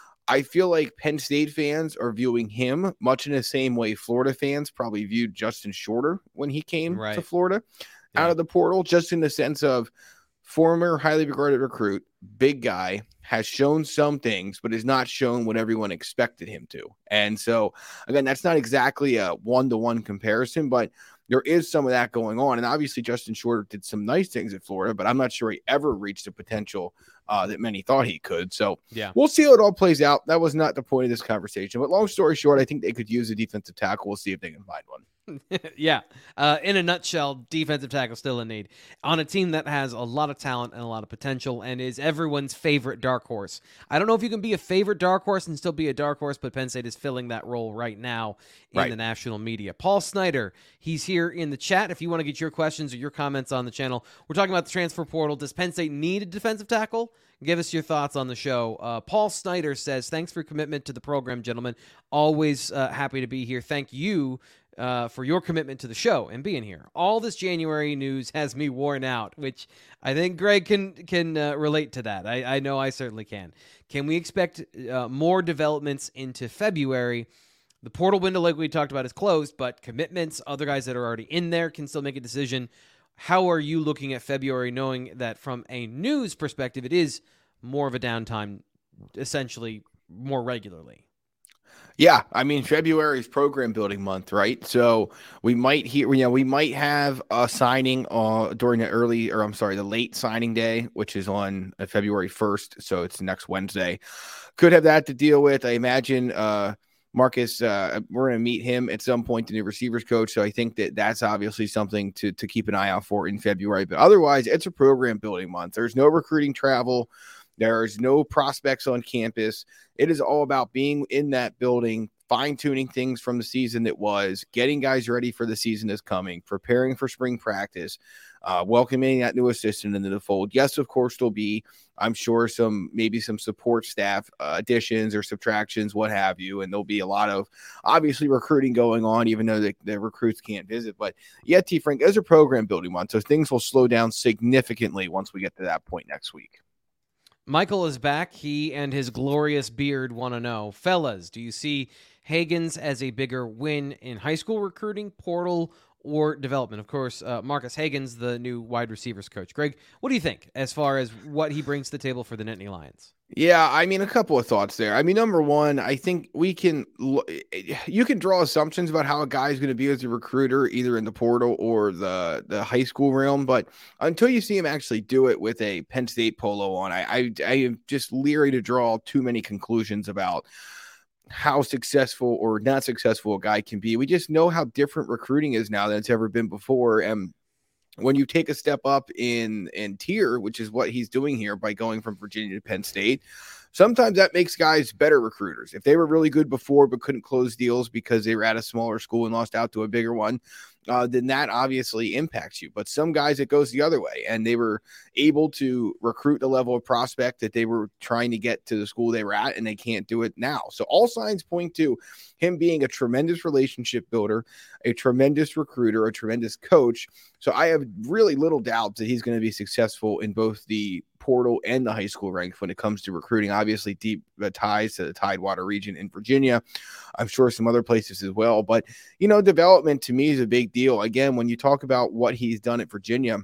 Speaker 2: I feel like Penn State fans are viewing him much in the same way Florida fans probably viewed Justin Shorter when he came right. to Florida yeah. out of the portal, just in the sense of former highly regarded recruit, big guy, has shown some things, but has not shown what everyone expected him to. And so, again, that's not exactly a one-to-one comparison, but there is some of that going on. And obviously, Justin Shorter did some nice things at Florida, but I'm not sure he ever reached the potential uh, that many thought he could. So yeah, we'll see how it all plays out. That was not the point of this conversation. But long story short, I think they could use a defensive tackle. We'll see if they can find one.
Speaker 1: yeah. Uh, in a nutshell, defensive tackle still in need on a team that has a lot of talent and a lot of potential and is everyone's favorite dark horse. I don't know if you can be a favorite dark horse and still be a dark horse, but Penn State is filling that role right now in right. the national media. Paul Snyder, he's here in the chat. If you want to get your questions or your comments on the channel, we're talking about the transfer portal. Does Penn State need a defensive tackle? Give us your thoughts on the show. Uh, Paul Snyder says, thanks for your commitment to the program, gentlemen. Always uh, happy to be here. Thank you Uh, for your commitment to the show and being here. All this January news has me worn out, which I think Greg can can uh, relate to that. I, I know I certainly can. Can we expect uh, more developments into February? The portal window, like we talked about, is closed, but commitments, other guys that are already in there can still make a decision. How are you looking at February, knowing that from a news perspective, it is more of a downtime, essentially more regularly?
Speaker 2: Yeah, I mean, February is program building month, right? So we might hear, you know, we might have a signing uh, during the early, or I'm sorry, the late signing day, which is on uh, February first. So it's next Wednesday. Could have that to deal with. I imagine uh, Marcus, uh, we're going to meet him at some point, the new receivers coach. So I think that that's obviously something to, to keep an eye out for in February. But otherwise, it's a program building month. There's no recruiting travel. There's no prospects on campus. It is all about being in that building, fine-tuning things from the season that was, getting guys ready for the season that's coming, preparing for spring practice, uh, welcoming that new assistant into the fold. Yes, of course, there'll be, I'm sure, some maybe some support staff uh, additions or subtractions, what have you, and there'll be a lot of, obviously, recruiting going on, even though the, the recruits can't visit. But yeah, T. Frank, as a program building one, so things will slow down significantly once we get to that point next week.
Speaker 1: Michael is back. He and his glorious beard want to know, fellas, do you see Hagans as a bigger win in high school recruiting, portal, or development? Of course, uh, Marcus Hagens, the new wide receivers coach. Greg, what do you think as far as what he brings to the table for the Nittany Lions?
Speaker 2: Yeah, I mean, a couple of thoughts there. I mean, number one, I think we can, you can draw assumptions about how a guy is going to be as a recruiter, either in the portal or the the high school realm. But until you see him actually do it with a Penn State polo on, I I, I am just leery to draw too many conclusions about how successful or not successful a guy can be. We just know how different recruiting is now than it's ever been before, and when you take a step up in in tier, which is what he's doing here by going from Virginia to Penn State, sometimes that makes guys better recruiters. If they were really good before but couldn't close deals because they were at a smaller school and lost out to a bigger one, uh, then that obviously impacts you. But some guys, it goes the other way, and they were able to recruit the level of prospect that they were trying to get to the school they were at, and they can't do it now. So all signs point to him being a tremendous relationship builder, a tremendous recruiter, a tremendous coach. So I have really little doubt that he's going to be successful in both the portal and the high school ranks when it comes to recruiting. Obviously, deep uh, ties to the Tidewater region in Virginia. I'm sure some other places as well. But, you know, development to me is a big deal. Again, when you talk about what he's done at Virginia,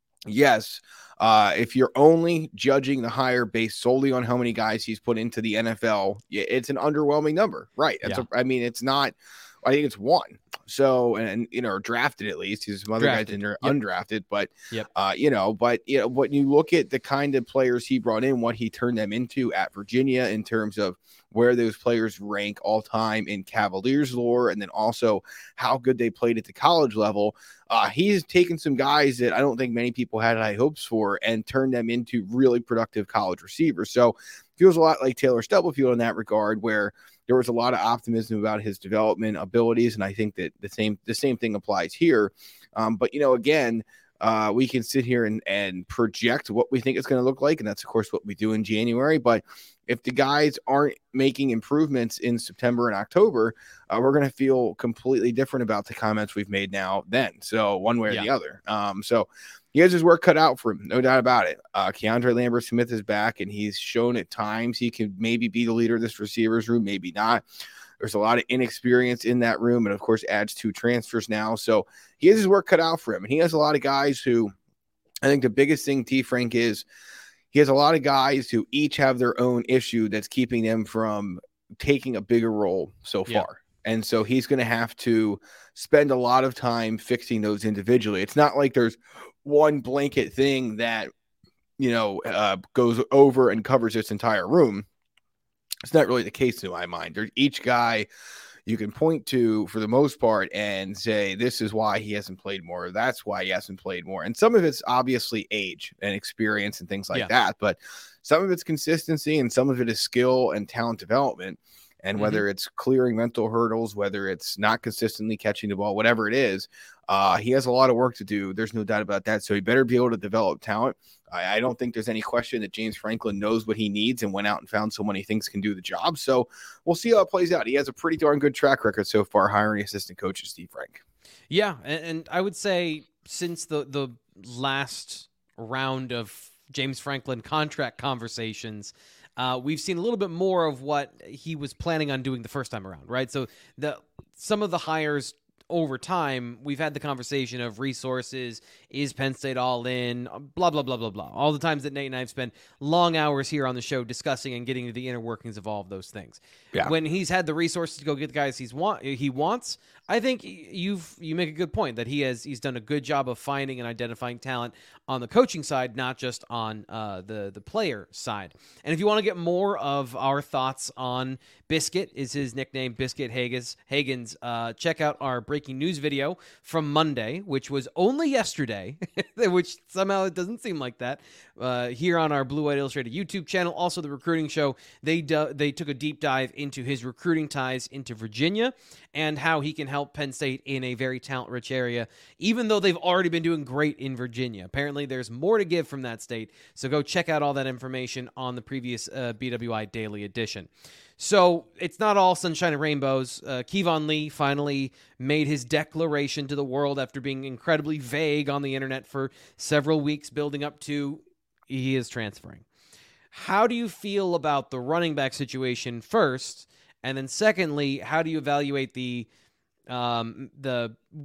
Speaker 2: yes, uh, if you're only judging the hire based solely on how many guys he's put into the N F L, it's an underwhelming number, right? That's
Speaker 1: Yeah.
Speaker 2: a, I mean, it's not. I think it's one. So, and, you know, drafted at least. There's some other
Speaker 1: Drafted.
Speaker 2: guys in there
Speaker 1: Yep.
Speaker 2: undrafted, but,
Speaker 1: Yep.
Speaker 2: uh, you know, but, you know, when you look at the kind of players he brought in, what he turned them into at Virginia in terms of where those players rank all time in Cavaliers lore, and then also how good they played at the college level, uh, he's taken some guys that I don't think many people had high hopes for and turned them into really productive college receivers. So feels a lot like Taylor Stubblefield in that regard, where there was a lot of optimism about his development abilities, and I think that the same the same thing applies here. Um, but you know, again, uh, we can sit here and and project what we think it's going to look like, and that's of course what we do in January. But if the guys aren't making improvements in September and October, uh, we're going to feel completely different about the comments we've made now. Then, so one way or
Speaker 1: Yeah.
Speaker 2: the other. Um, so. He has his work cut out for him, no doubt about it. Uh, Keandre Lambert-Smith is back, and he's shown at times he can maybe be the leader of this receivers room, maybe not. There's a lot of inexperience in that room, and of course adds two transfers now. So he has his work cut out for him, and he has a lot of guys who, I think the biggest thing, T. Frank, is he has a lot of guys who each have their own issue that's keeping them from taking a bigger role so far.
Speaker 1: Yeah.
Speaker 2: And so he's going to have to spend a lot of time fixing those individually. It's not like there's one blanket thing that, you know, uh, goes over and covers this entire room. It's not really the case in my mind. There's each guy you can point to for the most part and say, this is why he hasn't played more. That's why he hasn't played more. And some of it's obviously age and experience and things like
Speaker 1: Yeah.
Speaker 2: that. But some of it's consistency and some of it is skill and talent development. And whether
Speaker 1: Mm-hmm.
Speaker 2: it's clearing mental hurdles, whether it's not consistently catching the ball, whatever it is, uh, he has a lot of work to do. There's no doubt about that. So he better be able to develop talent. I, I don't think there's any question that James Franklin knows what he needs and went out and found someone he thinks can do the job. So we'll see how it plays out. He has a pretty darn good track record so far hiring assistant coaches, Steve Frank.
Speaker 1: Yeah, and, and I would say since the the last round of James Franklin contract conversations, uh, we've seen a little bit more of what he was planning on doing the first time around, right? So the some of the hires over time, we've had the conversation of resources, is Penn State all in, blah, blah, blah, blah, blah. All the times that Nate and I have spent long hours here on the show discussing and getting to the inner workings of all of those things.
Speaker 2: Yeah.
Speaker 1: When he's had the resources to go get the guys he's want he wants, I think you've you make a good point that he has he's done a good job of finding and identifying talent on the coaching side, not just on uh, the the player side. And if you want to get more of our thoughts on Biscuit, is his nickname, Biscuit Hagens, Hagens, uh, check out our breaking news video from Monday, which was only yesterday, which somehow it doesn't seem like that. Uh, here on our Blue White Illustrated YouTube channel, also the recruiting show, they do, they took a deep dive into his recruiting ties into Virginia and how he can help Penn State in a very talent-rich area, even though they've already been doing great in Virginia. Apparently, there's more to give from that state, so go check out all that information on the previous uh, B W I Daily Edition. So it's not all sunshine and rainbows. Uh, Kevon Lee finally made his declaration to the world after being incredibly vague on the internet for several weeks, building up to he is transferring. How do you feel about the running back situation first? And then secondly, how do you evaluate the um, the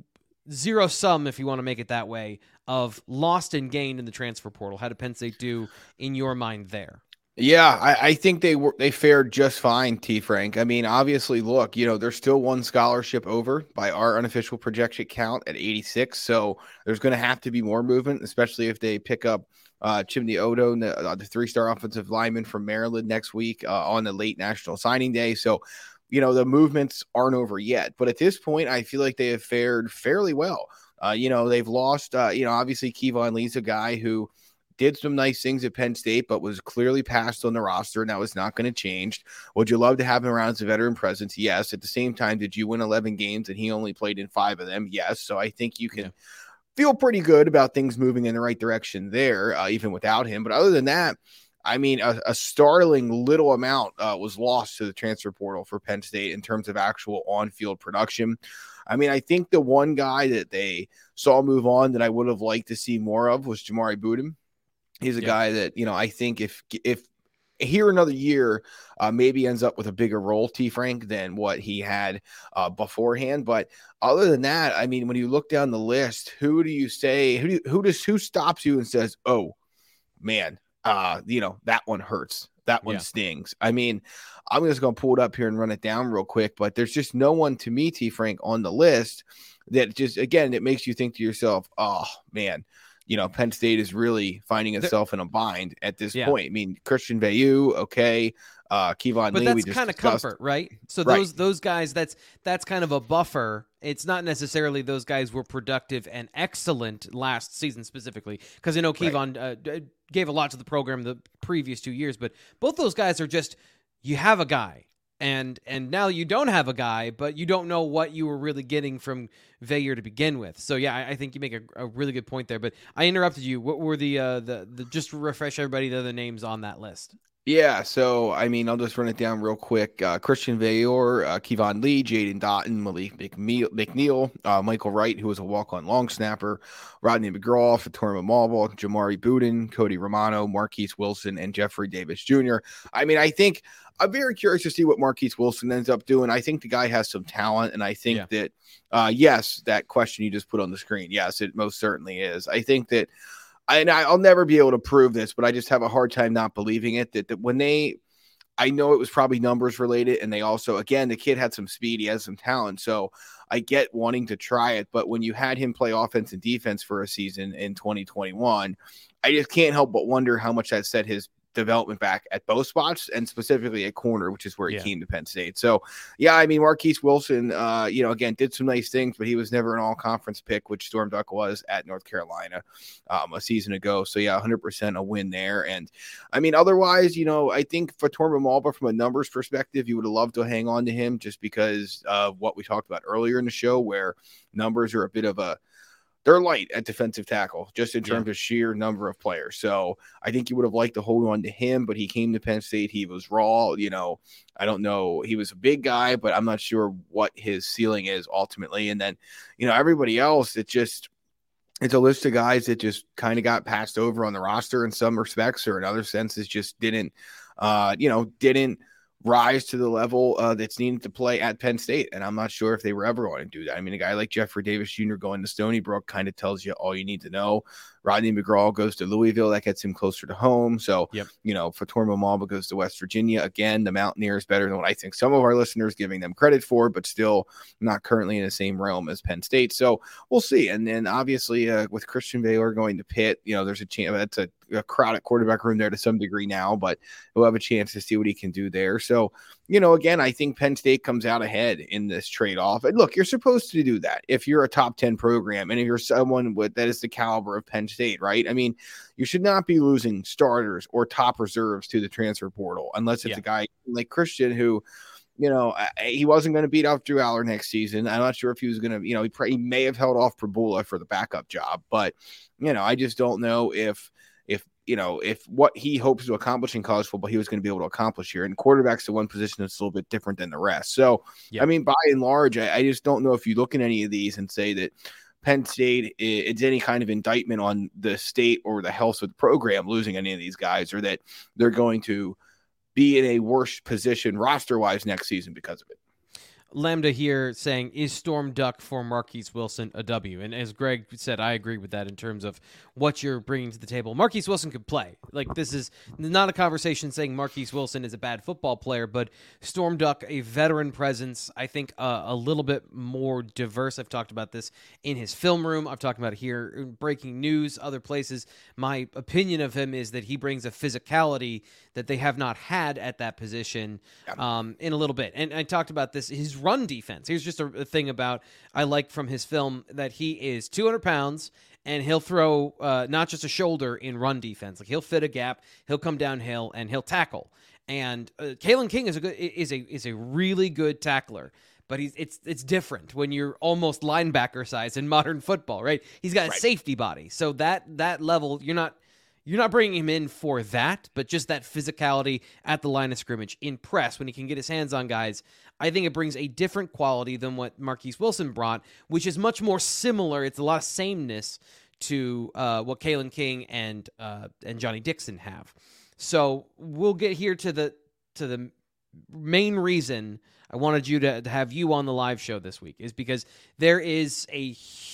Speaker 1: zero sum, if you want to make it that way, of lost and gained in the transfer portal. How did Penn State do in your mind there?
Speaker 2: Yeah, I, I think they were they fared just fine, T. Frank. I mean, obviously, look, you know, there's still one scholarship over by our unofficial projection count at eighty-six. So there's going to have to be more movement, especially if they pick up uh, Chimney Odo, the, uh, the three-star offensive lineman from Maryland next week uh, on the late National Signing Day. So, you know, the movements aren't over yet. But at this point, I feel like they have fared fairly well. Uh, you know, they've lost, uh, you know, obviously Kevon Lee's a guy who did some nice things at Penn State, but was clearly passed on the roster, and that was not going to change. Would you love to have him around as a veteran presence? Yes. At the same time, did you win eleven games and he only played in five of them? Yes. So I think you can yeah. feel pretty good about things moving in the right direction there, uh, even without him. But other than that, I mean, a, a startling little amount uh, was lost to the transfer portal for Penn State in terms of actual on-field production. I mean, I think the one guy that they saw move on that I would have liked to see more of was Jamari Budin. He's a yeah. guy that, you know, I think if if here another year, uh, maybe ends up with a bigger role, T. Frank, than what he had uh, beforehand. But other than that, I mean, when you look down the list, who do you say, who do you, who does, who stops you and says, oh, man, uh, you know, that one hurts. That one yeah. stings. I mean, I'm just going to pull it up here and run it down real quick, but there's just no one to me, T. Frank, on the list that just, again, it makes you think to yourself, oh, man, you know, Penn State is really finding itself in a bind at this yeah. point. I mean, Christian Veilleux, okay. Uh, Kevon
Speaker 1: but
Speaker 2: Lee,
Speaker 1: that's
Speaker 2: we just
Speaker 1: kind of
Speaker 2: discussed.
Speaker 1: comfort, right? So
Speaker 2: right.
Speaker 1: those those guys, that's that's kind of a buffer. It's not necessarily those guys were productive and excellent last season specifically, because I know Kevon right. uh, gave a lot to the program the previous two years, but both those guys are just, you have a guy. And and now you don't have a guy, but you don't know what you were really getting from Veilleux to begin with. So yeah, I, I think you make a, a really good point there. But I interrupted you. What were the uh, the the just to refresh everybody the other names on that list?
Speaker 2: Yeah, so I mean, I'll just run it down real quick. Uh, Christian Veilleux, uh, Kevon Lee, Jaden Dotton, Malik McNeil, McNeil uh, Michael Wright, who was a walk-on long snapper, Rodney McGraw, Fatorma Malbal, Jamari Budin, Cody Romano, Marquise Wilson, and Jeffrey Davis Junior I mean, I think I'm very curious to see what Marquise Wilson ends up doing. I think the guy has some talent, and I think yeah. that, uh, yes, that question you just put on the screen, yes, it most certainly is. I think that and I'll never be able to prove this, but I just have a hard time not believing it, that, that when they, I know it was probably numbers related. And they also, again, the kid had some speed. He has some talent. So I get wanting to try it. But when you had him play offense and defense for a season in twenty twenty-one, I just can't help but wonder how much that set his development back at both spots, and specifically at corner, which is where he yeah. came to Penn State. So, yeah, I mean, Marquise Wilson, uh, you know, again, did some nice things, but he was never an all-conference pick, which Storm Duck was at North Carolina um, a season ago. So, yeah, one hundred percent a win there. And, I mean, otherwise, you know, I think for Fatorma Malbal, from a numbers perspective, you would have loved to hang on to him just because of what we talked about earlier in the show, where numbers are a bit of a they're light at defensive tackle, just in terms yeah. of sheer number of players. So I think you would have liked to hold on to him, but he came to Penn State. He was raw. You know, I don't know. He was a big guy, but I'm not sure what his ceiling is ultimately. And then, you know, everybody else, it just, it's a list of guys that just kind of got passed over on the roster in some respects, or in other senses just didn't, uh, you know, didn't rise to the level uh, that's needed to play at Penn State. And I'm not sure if they were ever going to do that. I mean, a guy like Jeffrey Davis Junior going to Stony Brook kind of tells you all you need to know. Rodney McGraw goes to Louisville. That gets him closer to home. So, yep. you know, Fatorma Malbal goes to West Virginia. Again, the Mountaineers better than what I think some of our listeners giving them credit for, but still not currently in the same realm as Penn State. So we'll see. And then obviously uh, with Christian Veilleux going to Pitt, you know, there's a chance that's a, a crowded quarterback room there to some degree now, but we'll have a chance to see what he can do there. So, you know, again, I think Penn State comes out ahead in this trade-off. And look, you're supposed to do that if you're a top ten program and if you're someone with that is the caliber of Penn State, right? I mean, you should not be losing starters or top reserves to the transfer portal unless it's yeah. a guy like Christian who, you know, he wasn't going to beat out Drew Aller next season. I'm not sure if he was going to, you know, he, pray, he may have held off Prabula for the backup job, but, you know, I just don't know if, if, you know, if what he hopes to accomplish in college football, he was going to be able to accomplish here. And quarterback's the one position that's a little bit different than the rest. So, yeah. I mean, by and large, I, I just don't know if you look at any of these and say that Penn State, it's any kind of indictment on the state or the health of the program losing any of these guys, or that they're going to be in a worse position roster-wise next season because of it.
Speaker 1: Lambda here saying, is Storm Duck for Marquise Wilson a W? And as Greg said, I agree with that in terms of what you're bringing to the table. Marquise Wilson could play. Like, this is not a conversation saying Marquise Wilson is a bad football player, but Storm Duck, a veteran presence, I think uh, a little bit more diverse. I've talked about this in his film room. I've talked about it here in breaking news, other places. My opinion of him is that he brings a physicality that they have not had at that position um, in a little bit. And I talked about this, his run defense. Here's just a, a thing about I like from his film that he is two hundred pounds and he'll throw uh, not just a shoulder in run defense. Like he'll fit a gap, he'll come downhill, and he'll tackle. And uh, Kalen King is a good, is a is a really good tackler. But he's it's it's different when you're almost linebacker size in modern football, right? He's got a
Speaker 2: Right.
Speaker 1: safety body, so that that level you're not. You're not bringing him in for that, but just that physicality at the line of scrimmage in press when he can get his hands on guys. I think it brings a different quality than what Marquise Wilson brought, which is much more similar. It's a lot of sameness to uh, what Kalen King and uh, and Johnny Dixon have. So we'll get here to the to the main reason I wanted you to, to have you on the live show this week is because there is a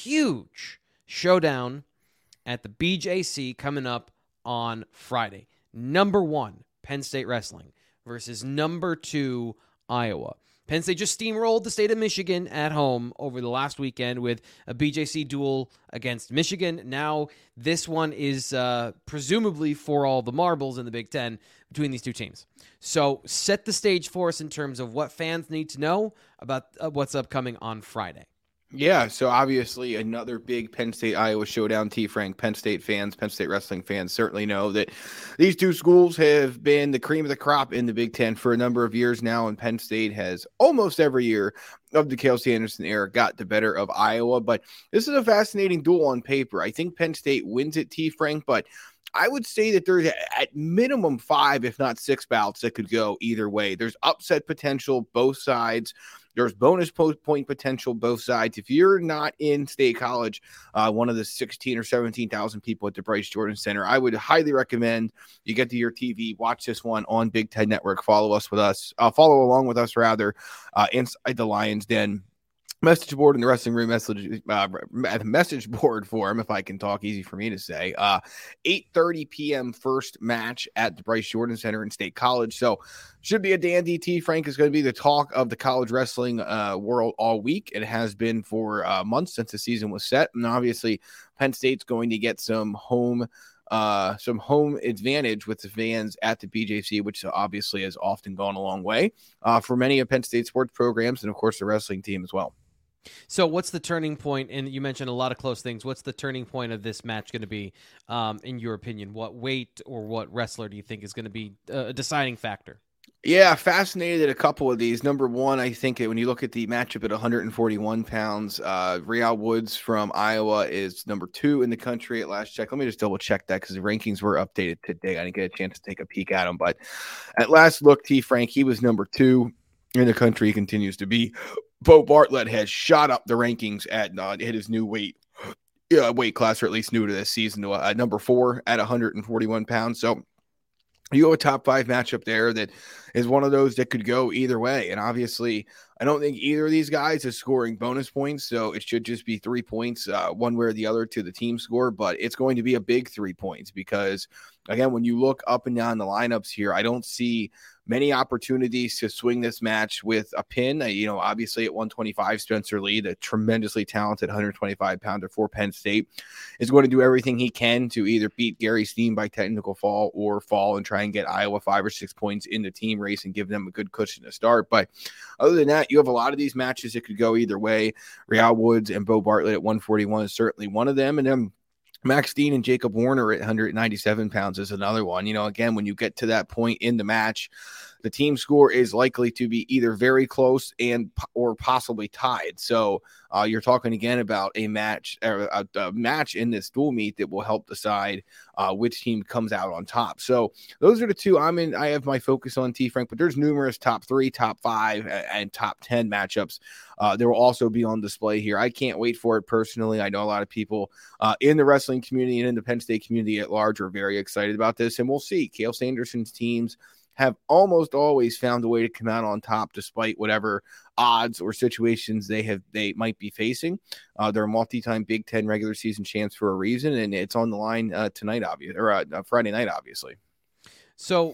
Speaker 1: huge showdown at the B J C coming up on Friday. Number one, Penn State Wrestling versus number two, Iowa. Penn State just steamrolled the state of Michigan at home over the last weekend with a B J C duel against Michigan. Now this one is uh, presumably for all the marbles in the Big Ten between these two teams. So set the stage for us in terms of what fans need to know about uh, what's upcoming on Friday.
Speaker 2: Yeah, so obviously another big Penn State Iowa showdown. T. Frank, Penn State fans, Penn State wrestling fans certainly know that these two schools have been the cream of the crop in the Big Ten for a number of years now, and Penn State has almost every year of the Kelsey Anderson era got the better of Iowa. But this is a fascinating duel on paper. I think Penn State wins it, T. Frank, but I would say that there's at minimum five, if not six bouts that could go either way. There's upset potential both sides. There's bonus point potential both sides. If you're not in State College, uh, one of the sixteen or seventeen thousand people at the Bryce Jordan Center, I would highly recommend you get to your T V, watch this one on Big Ten Network. Follow us with us, uh, follow along with us rather, uh, inside the Lions Den. Message board in the wrestling room message uh, message board for him, if I can talk, easy for me to say. Uh, eight thirty p.m. first match at the Bryce Jordan Center in State College. So should be a dandy. T. Frank is going to be the talk of the college wrestling uh, world all week. It has been for uh, months since the season was set. And obviously Penn State's going to get some home Uh, some home advantage with the fans at the B J C, which obviously has often gone a long way uh, for many of Penn State sports programs and, of course, the wrestling team as well.
Speaker 1: So what's the turning point? And you mentioned a lot of close things. What's the turning point of this match going to be, um, in your opinion? What weight or what wrestler do you think is going to be a deciding factor?
Speaker 2: Yeah, fascinated at a couple of these. Number one, I think when you look at the matchup at one hundred forty-one pounds, uh, Real Woods from Iowa is number two in the country at last check. Let me just double check that because the rankings were updated today. I didn't get a chance to take a peek at them, but at last look, T. Frank, he was number two in the country. He continues to be. Bo Bartlett has shot up the rankings at uh, hit his new weight uh, weight class, or at least new to this season, to uh, number four at one hundred forty-one pounds. So you have a top five matchup there that is one of those that could go either way. And obviously, I don't think either of these guys is scoring bonus points, so it should just be three points, uh, one way or the other to the team score. But it's going to be a big three points because, again, when you look up and down the lineups here, I don't see many opportunities to swing this match with a pin. Uh, you know, obviously at one twenty-five, Spencer Lee, the tremendously talented one hundred twenty-five pounder for Penn State, is going to do everything he can to either beat Gary Steen by technical fall or fall and try and get Iowa five or six points in the team race and give them a good cushion to start. But other than that, you have a lot of these matches that could go either way. Real Woods and Bo Bartlett at one forty-one is certainly one of them. And then Max Dean and Jacob Warner at one hundred ninety-seven pounds is another one. You know, again, when you get to that point in the match, the team score is likely to be either very close and or possibly tied. So uh, you're talking again about a match, or a, a match in this dual meet that will help decide uh, which team comes out on top. So those are the two I'm in. I have my focus on, T. Frank, but there's numerous top three, top five, and top ten matchups. Uh, there will also be on display here. I can't wait for it personally. I know a lot of people uh, in the wrestling community and in the Penn State community at large are very excited about this, and we'll see. Cale Sanderson's teams have almost always found a way to come out on top despite whatever odds or situations they have they might be facing. Uh, they're a multi-time Big Ten regular season champs for a reason, and it's on the line uh, tonight, obviously, or uh, Friday night, obviously.
Speaker 1: So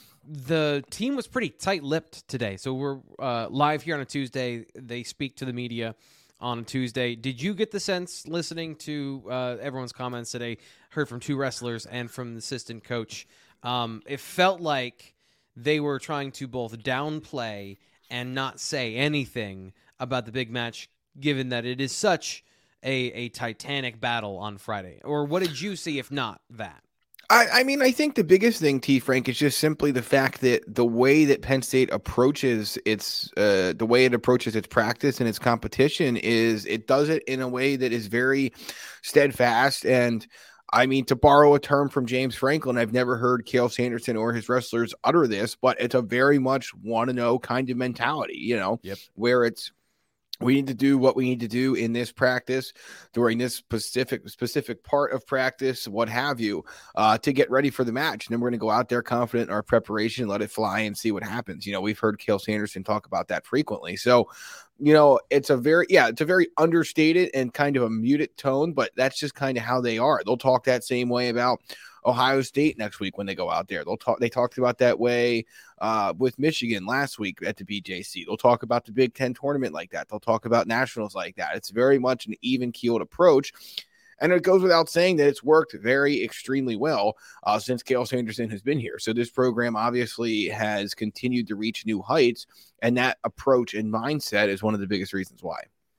Speaker 1: the team was pretty tight-lipped today. So we're uh, live here on a Tuesday. They speak to the media on a Tuesday. Did you get the sense, listening to uh, everyone's comments today, heard from two wrestlers and from the assistant coach, um, it felt like they were trying to both downplay and not say anything about the big match, given that it is such a, a titanic battle on Friday? Or what did you see, if not that?
Speaker 2: I, I mean, I think the biggest thing, T. Frank, is just simply the fact that the way that Penn State approaches its, uh, the way it approaches its practice and its competition is it does it in a way that is very steadfast. And I mean, to borrow a term from James Franklin, I've never heard Cael Sanderson or his wrestlers utter this, but it's a very much want to know kind of mentality, you know,
Speaker 1: yep.
Speaker 2: where it's, we need to do what we need to do in this practice during this specific specific part of practice, what have you, uh, to get ready for the match. And then we're going to go out there confident in our preparation, let it fly and see what happens. You know, we've heard Cael Sanderson talk about that frequently. So, you know, it's a very, yeah, it's a very understated and kind of a muted tone, but that's just kind of how they are. They'll talk that same way about Ohio State next week when they go out there. They'll talk, they talked about that way uh, with Michigan last week at the B J C. They'll talk about the Big Ten tournament like that. They'll talk about nationals like that. It's very much an even keeled approach. And it goes without saying that it's worked very extremely well uh, since Cael Sanderson has been here. So this program obviously has continued to reach new heights, and that approach and mindset is one of the biggest reasons why.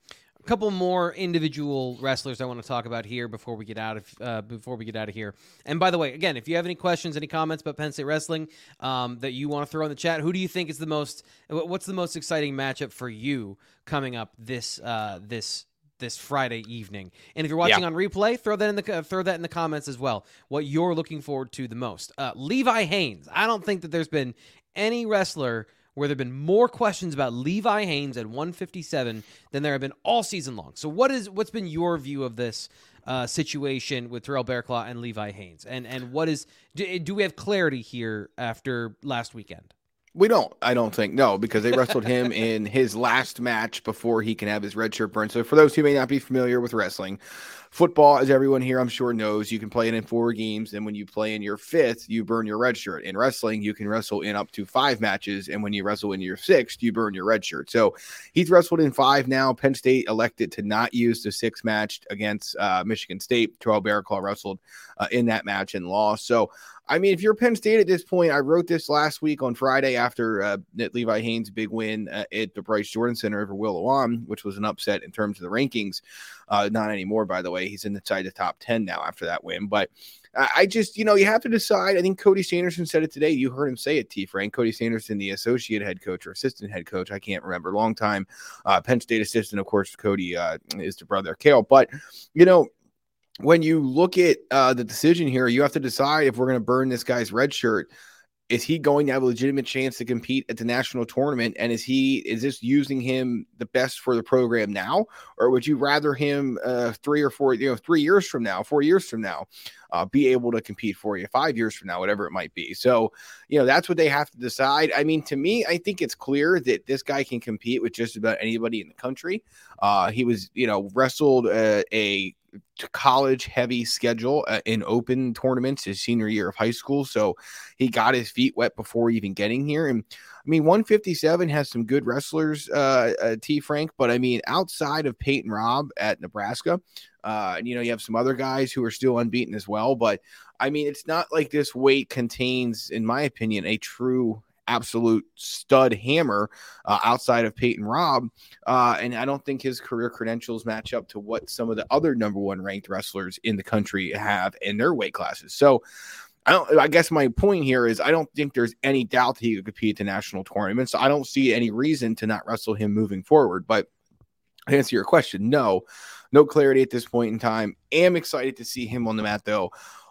Speaker 1: A couple more individual wrestlers I want to talk about here before we get out of uh, before we get out of here. And by the way, again, if you have any questions, any comments about Penn State wrestling um, that you want to throw in the chat, who do you think is the most? What's the most exciting matchup for you coming up this uh, this this Friday evening? And if you're watching yeah. on replay, throw that in the uh, throw that in the comments as well. What you're looking forward to the most? Uh, Levi Haines. I don't think that there's been any wrestler where there have been more questions about Levi Haines at one fifty-seven than there have been all season long. So what is, what's been your view of this uh, situation with Terrell Bearclaw and Levi Haines? And and what is, do, do we have clarity here after last weekend?
Speaker 2: We don't, I don't think, no, because they wrestled him in his last match before he can have his red shirt burned. So for those who may not be familiar with wrestling, football, as everyone here I'm sure knows, you can play it in four games, and when you play in your fifth, you burn your red shirt. In wrestling, you can wrestle in up to five matches, and when you wrestle in your sixth, you burn your red shirt. So he's wrestled in five now. Penn State elected to not use the sixth match against uh, Michigan State. Terrell Bearclaw wrestled uh, in that match and lost. So I mean, if you're Penn State at this point, I wrote this last week on Friday after uh, Levi Haines' big win uh, at the Bryce Jordan Center over Willowan, which was an upset in terms of the rankings. Uh, not anymore, by the way. He's inside the top ten now after that win. But uh, I just, you know, you have to decide. I think Cody Sanderson said it today. You heard him say it, T. Frank. Cody Sanderson, the associate head coach or assistant head coach. I can't remember. Long time uh, Penn State assistant. Of course, Cody uh, is the brother of Cael. But, you know, when you look at uh, the decision here, you have to decide if we're going to burn this guy's red shirt. Is he going to have a legitimate chance to compete at the national tournament? And is he, is this using him the best for the program now? Or would you rather him uh, three or four, you know, three years from now, four years from now, uh, be able to compete for you, five years from now, whatever it might be? So, you know, that's what they have to decide. I mean, to me, I think it's clear that this guy can compete with just about anybody in the country. Uh, he was, you know, wrestled uh, a college heavy schedule uh, in open tournaments his senior year of high school. So he got his feet wet before even getting here. And I mean, one fifty-seven has some good wrestlers, uh, uh T. Frank, but I mean, outside of Peyton Robb at Nebraska, uh, and you know, you have some other guys who are still unbeaten as well. But I mean, it's not like this weight contains, in my opinion, a true absolute stud hammer uh, outside of Peyton Robb. Uh, and I don't think his career credentials match up to what some of the other number one ranked wrestlers in the country have in their weight classes. So I don't, I guess my point here is I don't think there's any doubt that he could compete at the national tournament. So I don't see any reason to not wrestle him moving forward. But to answer your question, no, no clarity at this point in time. Am excited to see him on the mat though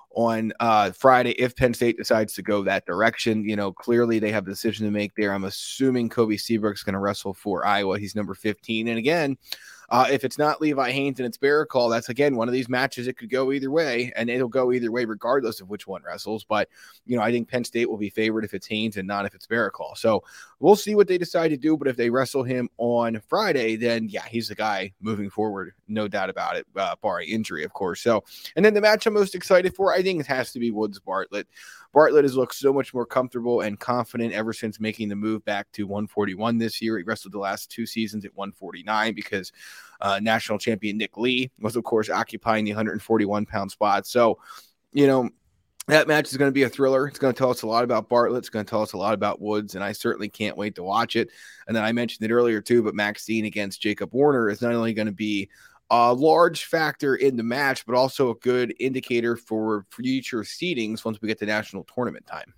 Speaker 2: on uh, Friday if Penn State decides to go that direction. You know, clearly they have a decision to make there. I'm assuming Kobe Seabrook's going to wrestle for Iowa. He's number fifteen. And again, Uh, if it's not Levi Haines and it's Baracal, that's again one of these matches. It could go either way, and it'll go either way regardless of which one wrestles. But you know, I think Penn State will be favored if it's Haines and not if it's Baracal. So we'll see what they decide to do. But if they wrestle him on Friday, then yeah, he's the guy moving forward, no doubt about it, uh, barring injury, of course. So, and then the match I'm most excited for, I think it has to be Woods Bartlett. Bartlett has looked so much more comfortable and confident ever since making the move back to one forty-one this year. He wrestled the last two seasons at one forty-nine because uh, national champion Nick Lee was, of course, occupying the one forty-one pound spot. So, you know, that match is going to be a thriller. It's going to tell us a lot about Bartlett. It's going to tell us a lot about Woods, and I certainly can't wait to watch it. And then I mentioned it earlier too, but Max Dean against Jacob Warner is not only going to be a large factor in the match, but also a good indicator for future seedings once we get to national tournament time.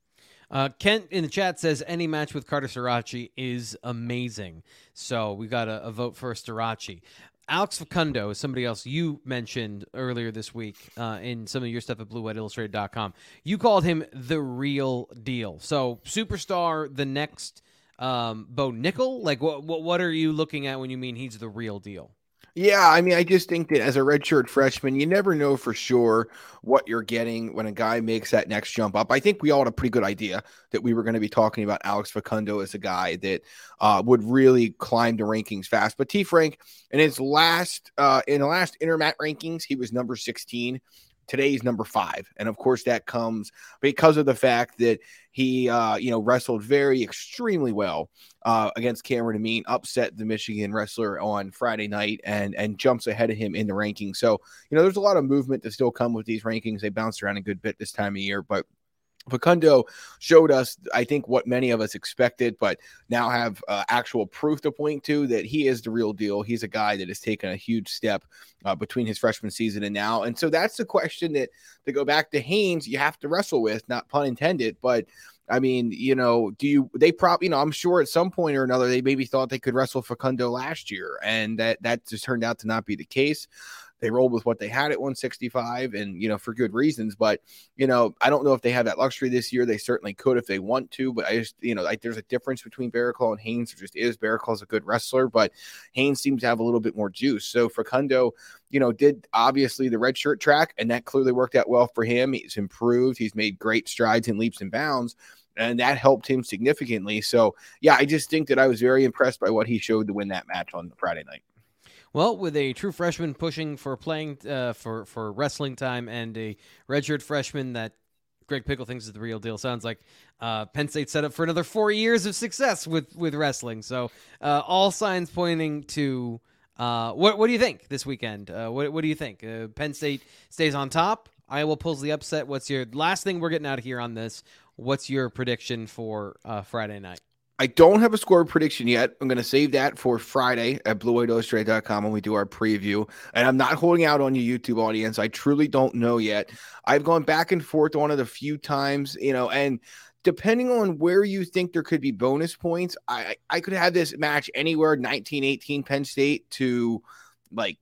Speaker 1: Uh, Kent in the chat says any match with Carter Sirachi is amazing. So we got a, a vote for Sirachi. Alex Facundo is somebody else you mentioned earlier this week uh, in some of your stuff at blue white illustrated dot com. You called him the real deal. So superstar, the next um, Bo Nickel? Like what, what, what are you looking at when you mean he's the real deal?
Speaker 2: Yeah, I mean, I just think that as a redshirt freshman, you never know for sure what you're getting when a guy makes that next jump up. I think we all had a pretty good idea that we were going to be talking about Alex Facundo as a guy that uh, would really climb the rankings fast. But T. Frank, in his last uh, in the last Intermat rankings, he was number sixteen. Today he's number five. And of course that comes because of the fact that he, uh, you know, wrestled very extremely well uh, against Cameron Amine, upset the Michigan wrestler on Friday night and, and jumps ahead of him in the rankings. So, you know, there's a lot of movement to still come with these rankings. They bounce around a good bit this time of year, but Facundo showed us, I think, what many of us expected, but now have uh, actual proof to point to that he is the real deal. He's a guy that has taken a huge step uh, between his freshman season and now. And so that's the question that, to go back to Haines, you have to wrestle with, not pun intended, but I mean, you know, do you, they probably, you know, I'm sure at some point or another, they maybe thought they could wrestle Facundo last year, and that, that just turned out to not be the case. They rolled with what they had at one sixty-five and, you know, for good reasons. But, you know, I don't know if they have that luxury this year. They certainly could if they want to. But I just, you know, like there's a difference between Baracal and Haines. There just is. Baracal's a good wrestler, but Haines seems to have a little bit more juice. So Facundo, you know, did obviously the red shirt track, and that clearly worked out well for him. He's improved. He's made great strides in leaps and bounds, and that helped him significantly. So, yeah, I just think that I was very impressed by what he showed to win that match on Friday night.
Speaker 1: Well, with a true freshman pushing for playing uh, for for wrestling time and a redshirt freshman that Greg Pickle thinks is the real deal, sounds like uh, Penn State set up for another four years of success with with wrestling. So uh, all signs pointing to uh, what what do you think this weekend? Uh, what what do you think? Uh, Penn State stays on top. Iowa pulls the upset. What's your last thing we're getting out of here on this? What's your prediction for uh, Friday night?
Speaker 2: I don't have a score prediction yet. I'm going to save that for Friday at blue white illustrated dot com when we do our preview. And I'm not holding out on your YouTube audience. I truly don't know yet. I've gone back and forth on it a few times, you know, and depending on where you think there could be bonus points, I, I could have this match anywhere nineteen eighteen Penn State to like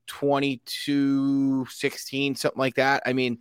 Speaker 2: twenty-two sixteen, something like that. I mean,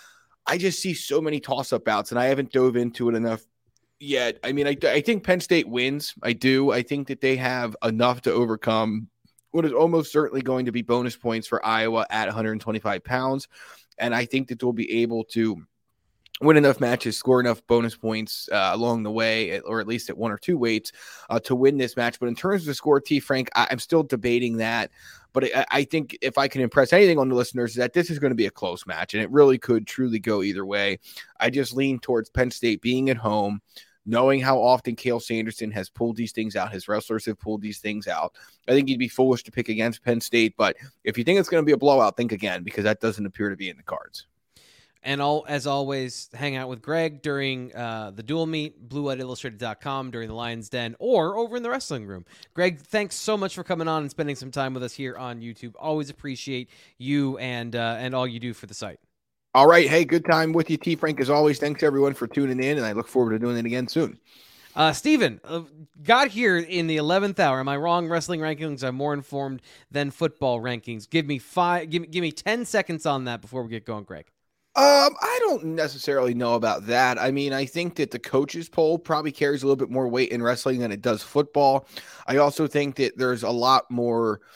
Speaker 2: I just see so many toss-up bouts, and I haven't dove into it enough yet. I mean, I, I think Penn State wins. I do. I think that they have enough to overcome what is almost certainly going to be bonus points for Iowa at one twenty-five pounds. And I think that they'll be able to win enough matches, score enough bonus points uh, along the way, or at least at one or two weights uh, to win this match. But in terms of the score, T. Frank, I, I'm still debating that. But I, I think if I can impress anything on the listeners, is that this is going to be a close match, and it really could truly go either way. I just lean towards Penn State being at home, knowing how often Cale Sanderson has pulled these things out. His wrestlers have pulled these things out. I think you'd be foolish to pick against Penn State, but if you think it's going to be a blowout, think again, because that doesn't appear to be in the cards.
Speaker 1: And all, as always, hang out with Greg during uh, the dual meet, blue white illustrated dot com, during the Lion's Den, or over in the wrestling room. Greg, thanks so much for coming on and spending some time with us here on YouTube. Always appreciate you and uh, and all you do for the site.
Speaker 2: All right. Hey, good time with you, T. Frank, as always. Thanks, everyone, for tuning in, and I look forward to doing it again soon.
Speaker 1: Uh, Steven, uh, got here in the eleventh hour. Am I wrong? Wrestling rankings are more informed than football rankings. Give me five. Give me, give me ten seconds on that before we get going, Greg.
Speaker 2: Um, I don't necessarily know about that. I mean, I think that the coaches poll probably carries a little bit more weight in wrestling than it does football. I also think that there's a lot more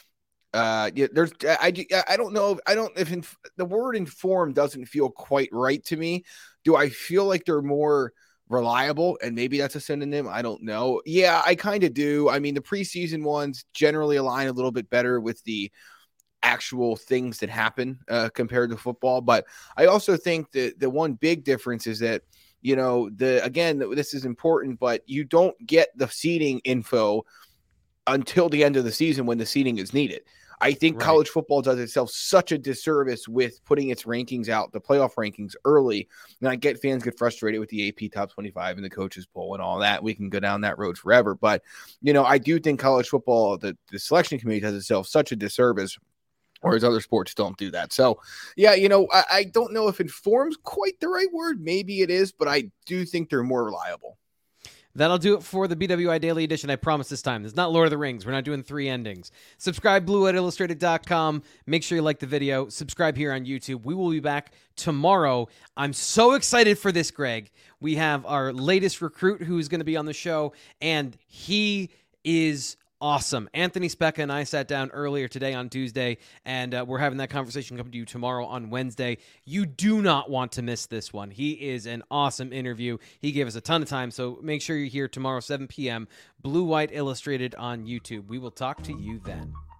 Speaker 2: Uh, yeah, there's I, I I don't know. I don't if inf- the word informed doesn't feel quite right to me. Do I feel like they're more reliable? And maybe that's a synonym. I don't know. Yeah, I kind of do. I mean, the preseason ones generally align a little bit better with the actual things that happen uh, compared to football. But I also think that the one big difference is that, you know, the again, this is important, but you don't get the seeding info until the end of the season when the seeding is needed. I think
Speaker 1: Right.
Speaker 2: college football does itself such a disservice with putting its rankings out, the playoff rankings early. And I get fans get frustrated with the A P top twenty-five and the coaches poll and all that. We can go down that road forever. But, you know, I do think college football, the, the selection committee does itself such a disservice, whereas other sports don't do that. So, yeah, you know, I, I don't know if inform's quite the right word. Maybe it is, but I do think they're more reliable.
Speaker 1: That'll do it for the B W I Daily Edition. I promise this time. It's not Lord of the Rings. We're not doing three endings. Subscribe, blue white illustrated dot com. Make sure you like the video. Subscribe here on YouTube. We will be back tomorrow. I'm so excited for this, Greg. We have our latest recruit who's going to be on the show, and he is awesome. Anthony Specca and I sat down earlier today on Tuesday, and uh, we're having that conversation coming to you tomorrow on Wednesday. You do not want to miss this one. He is an awesome interview. He gave us a ton of time, so make sure you're here tomorrow, seven p.m., Blue White Illustrated on YouTube. We will talk to you then.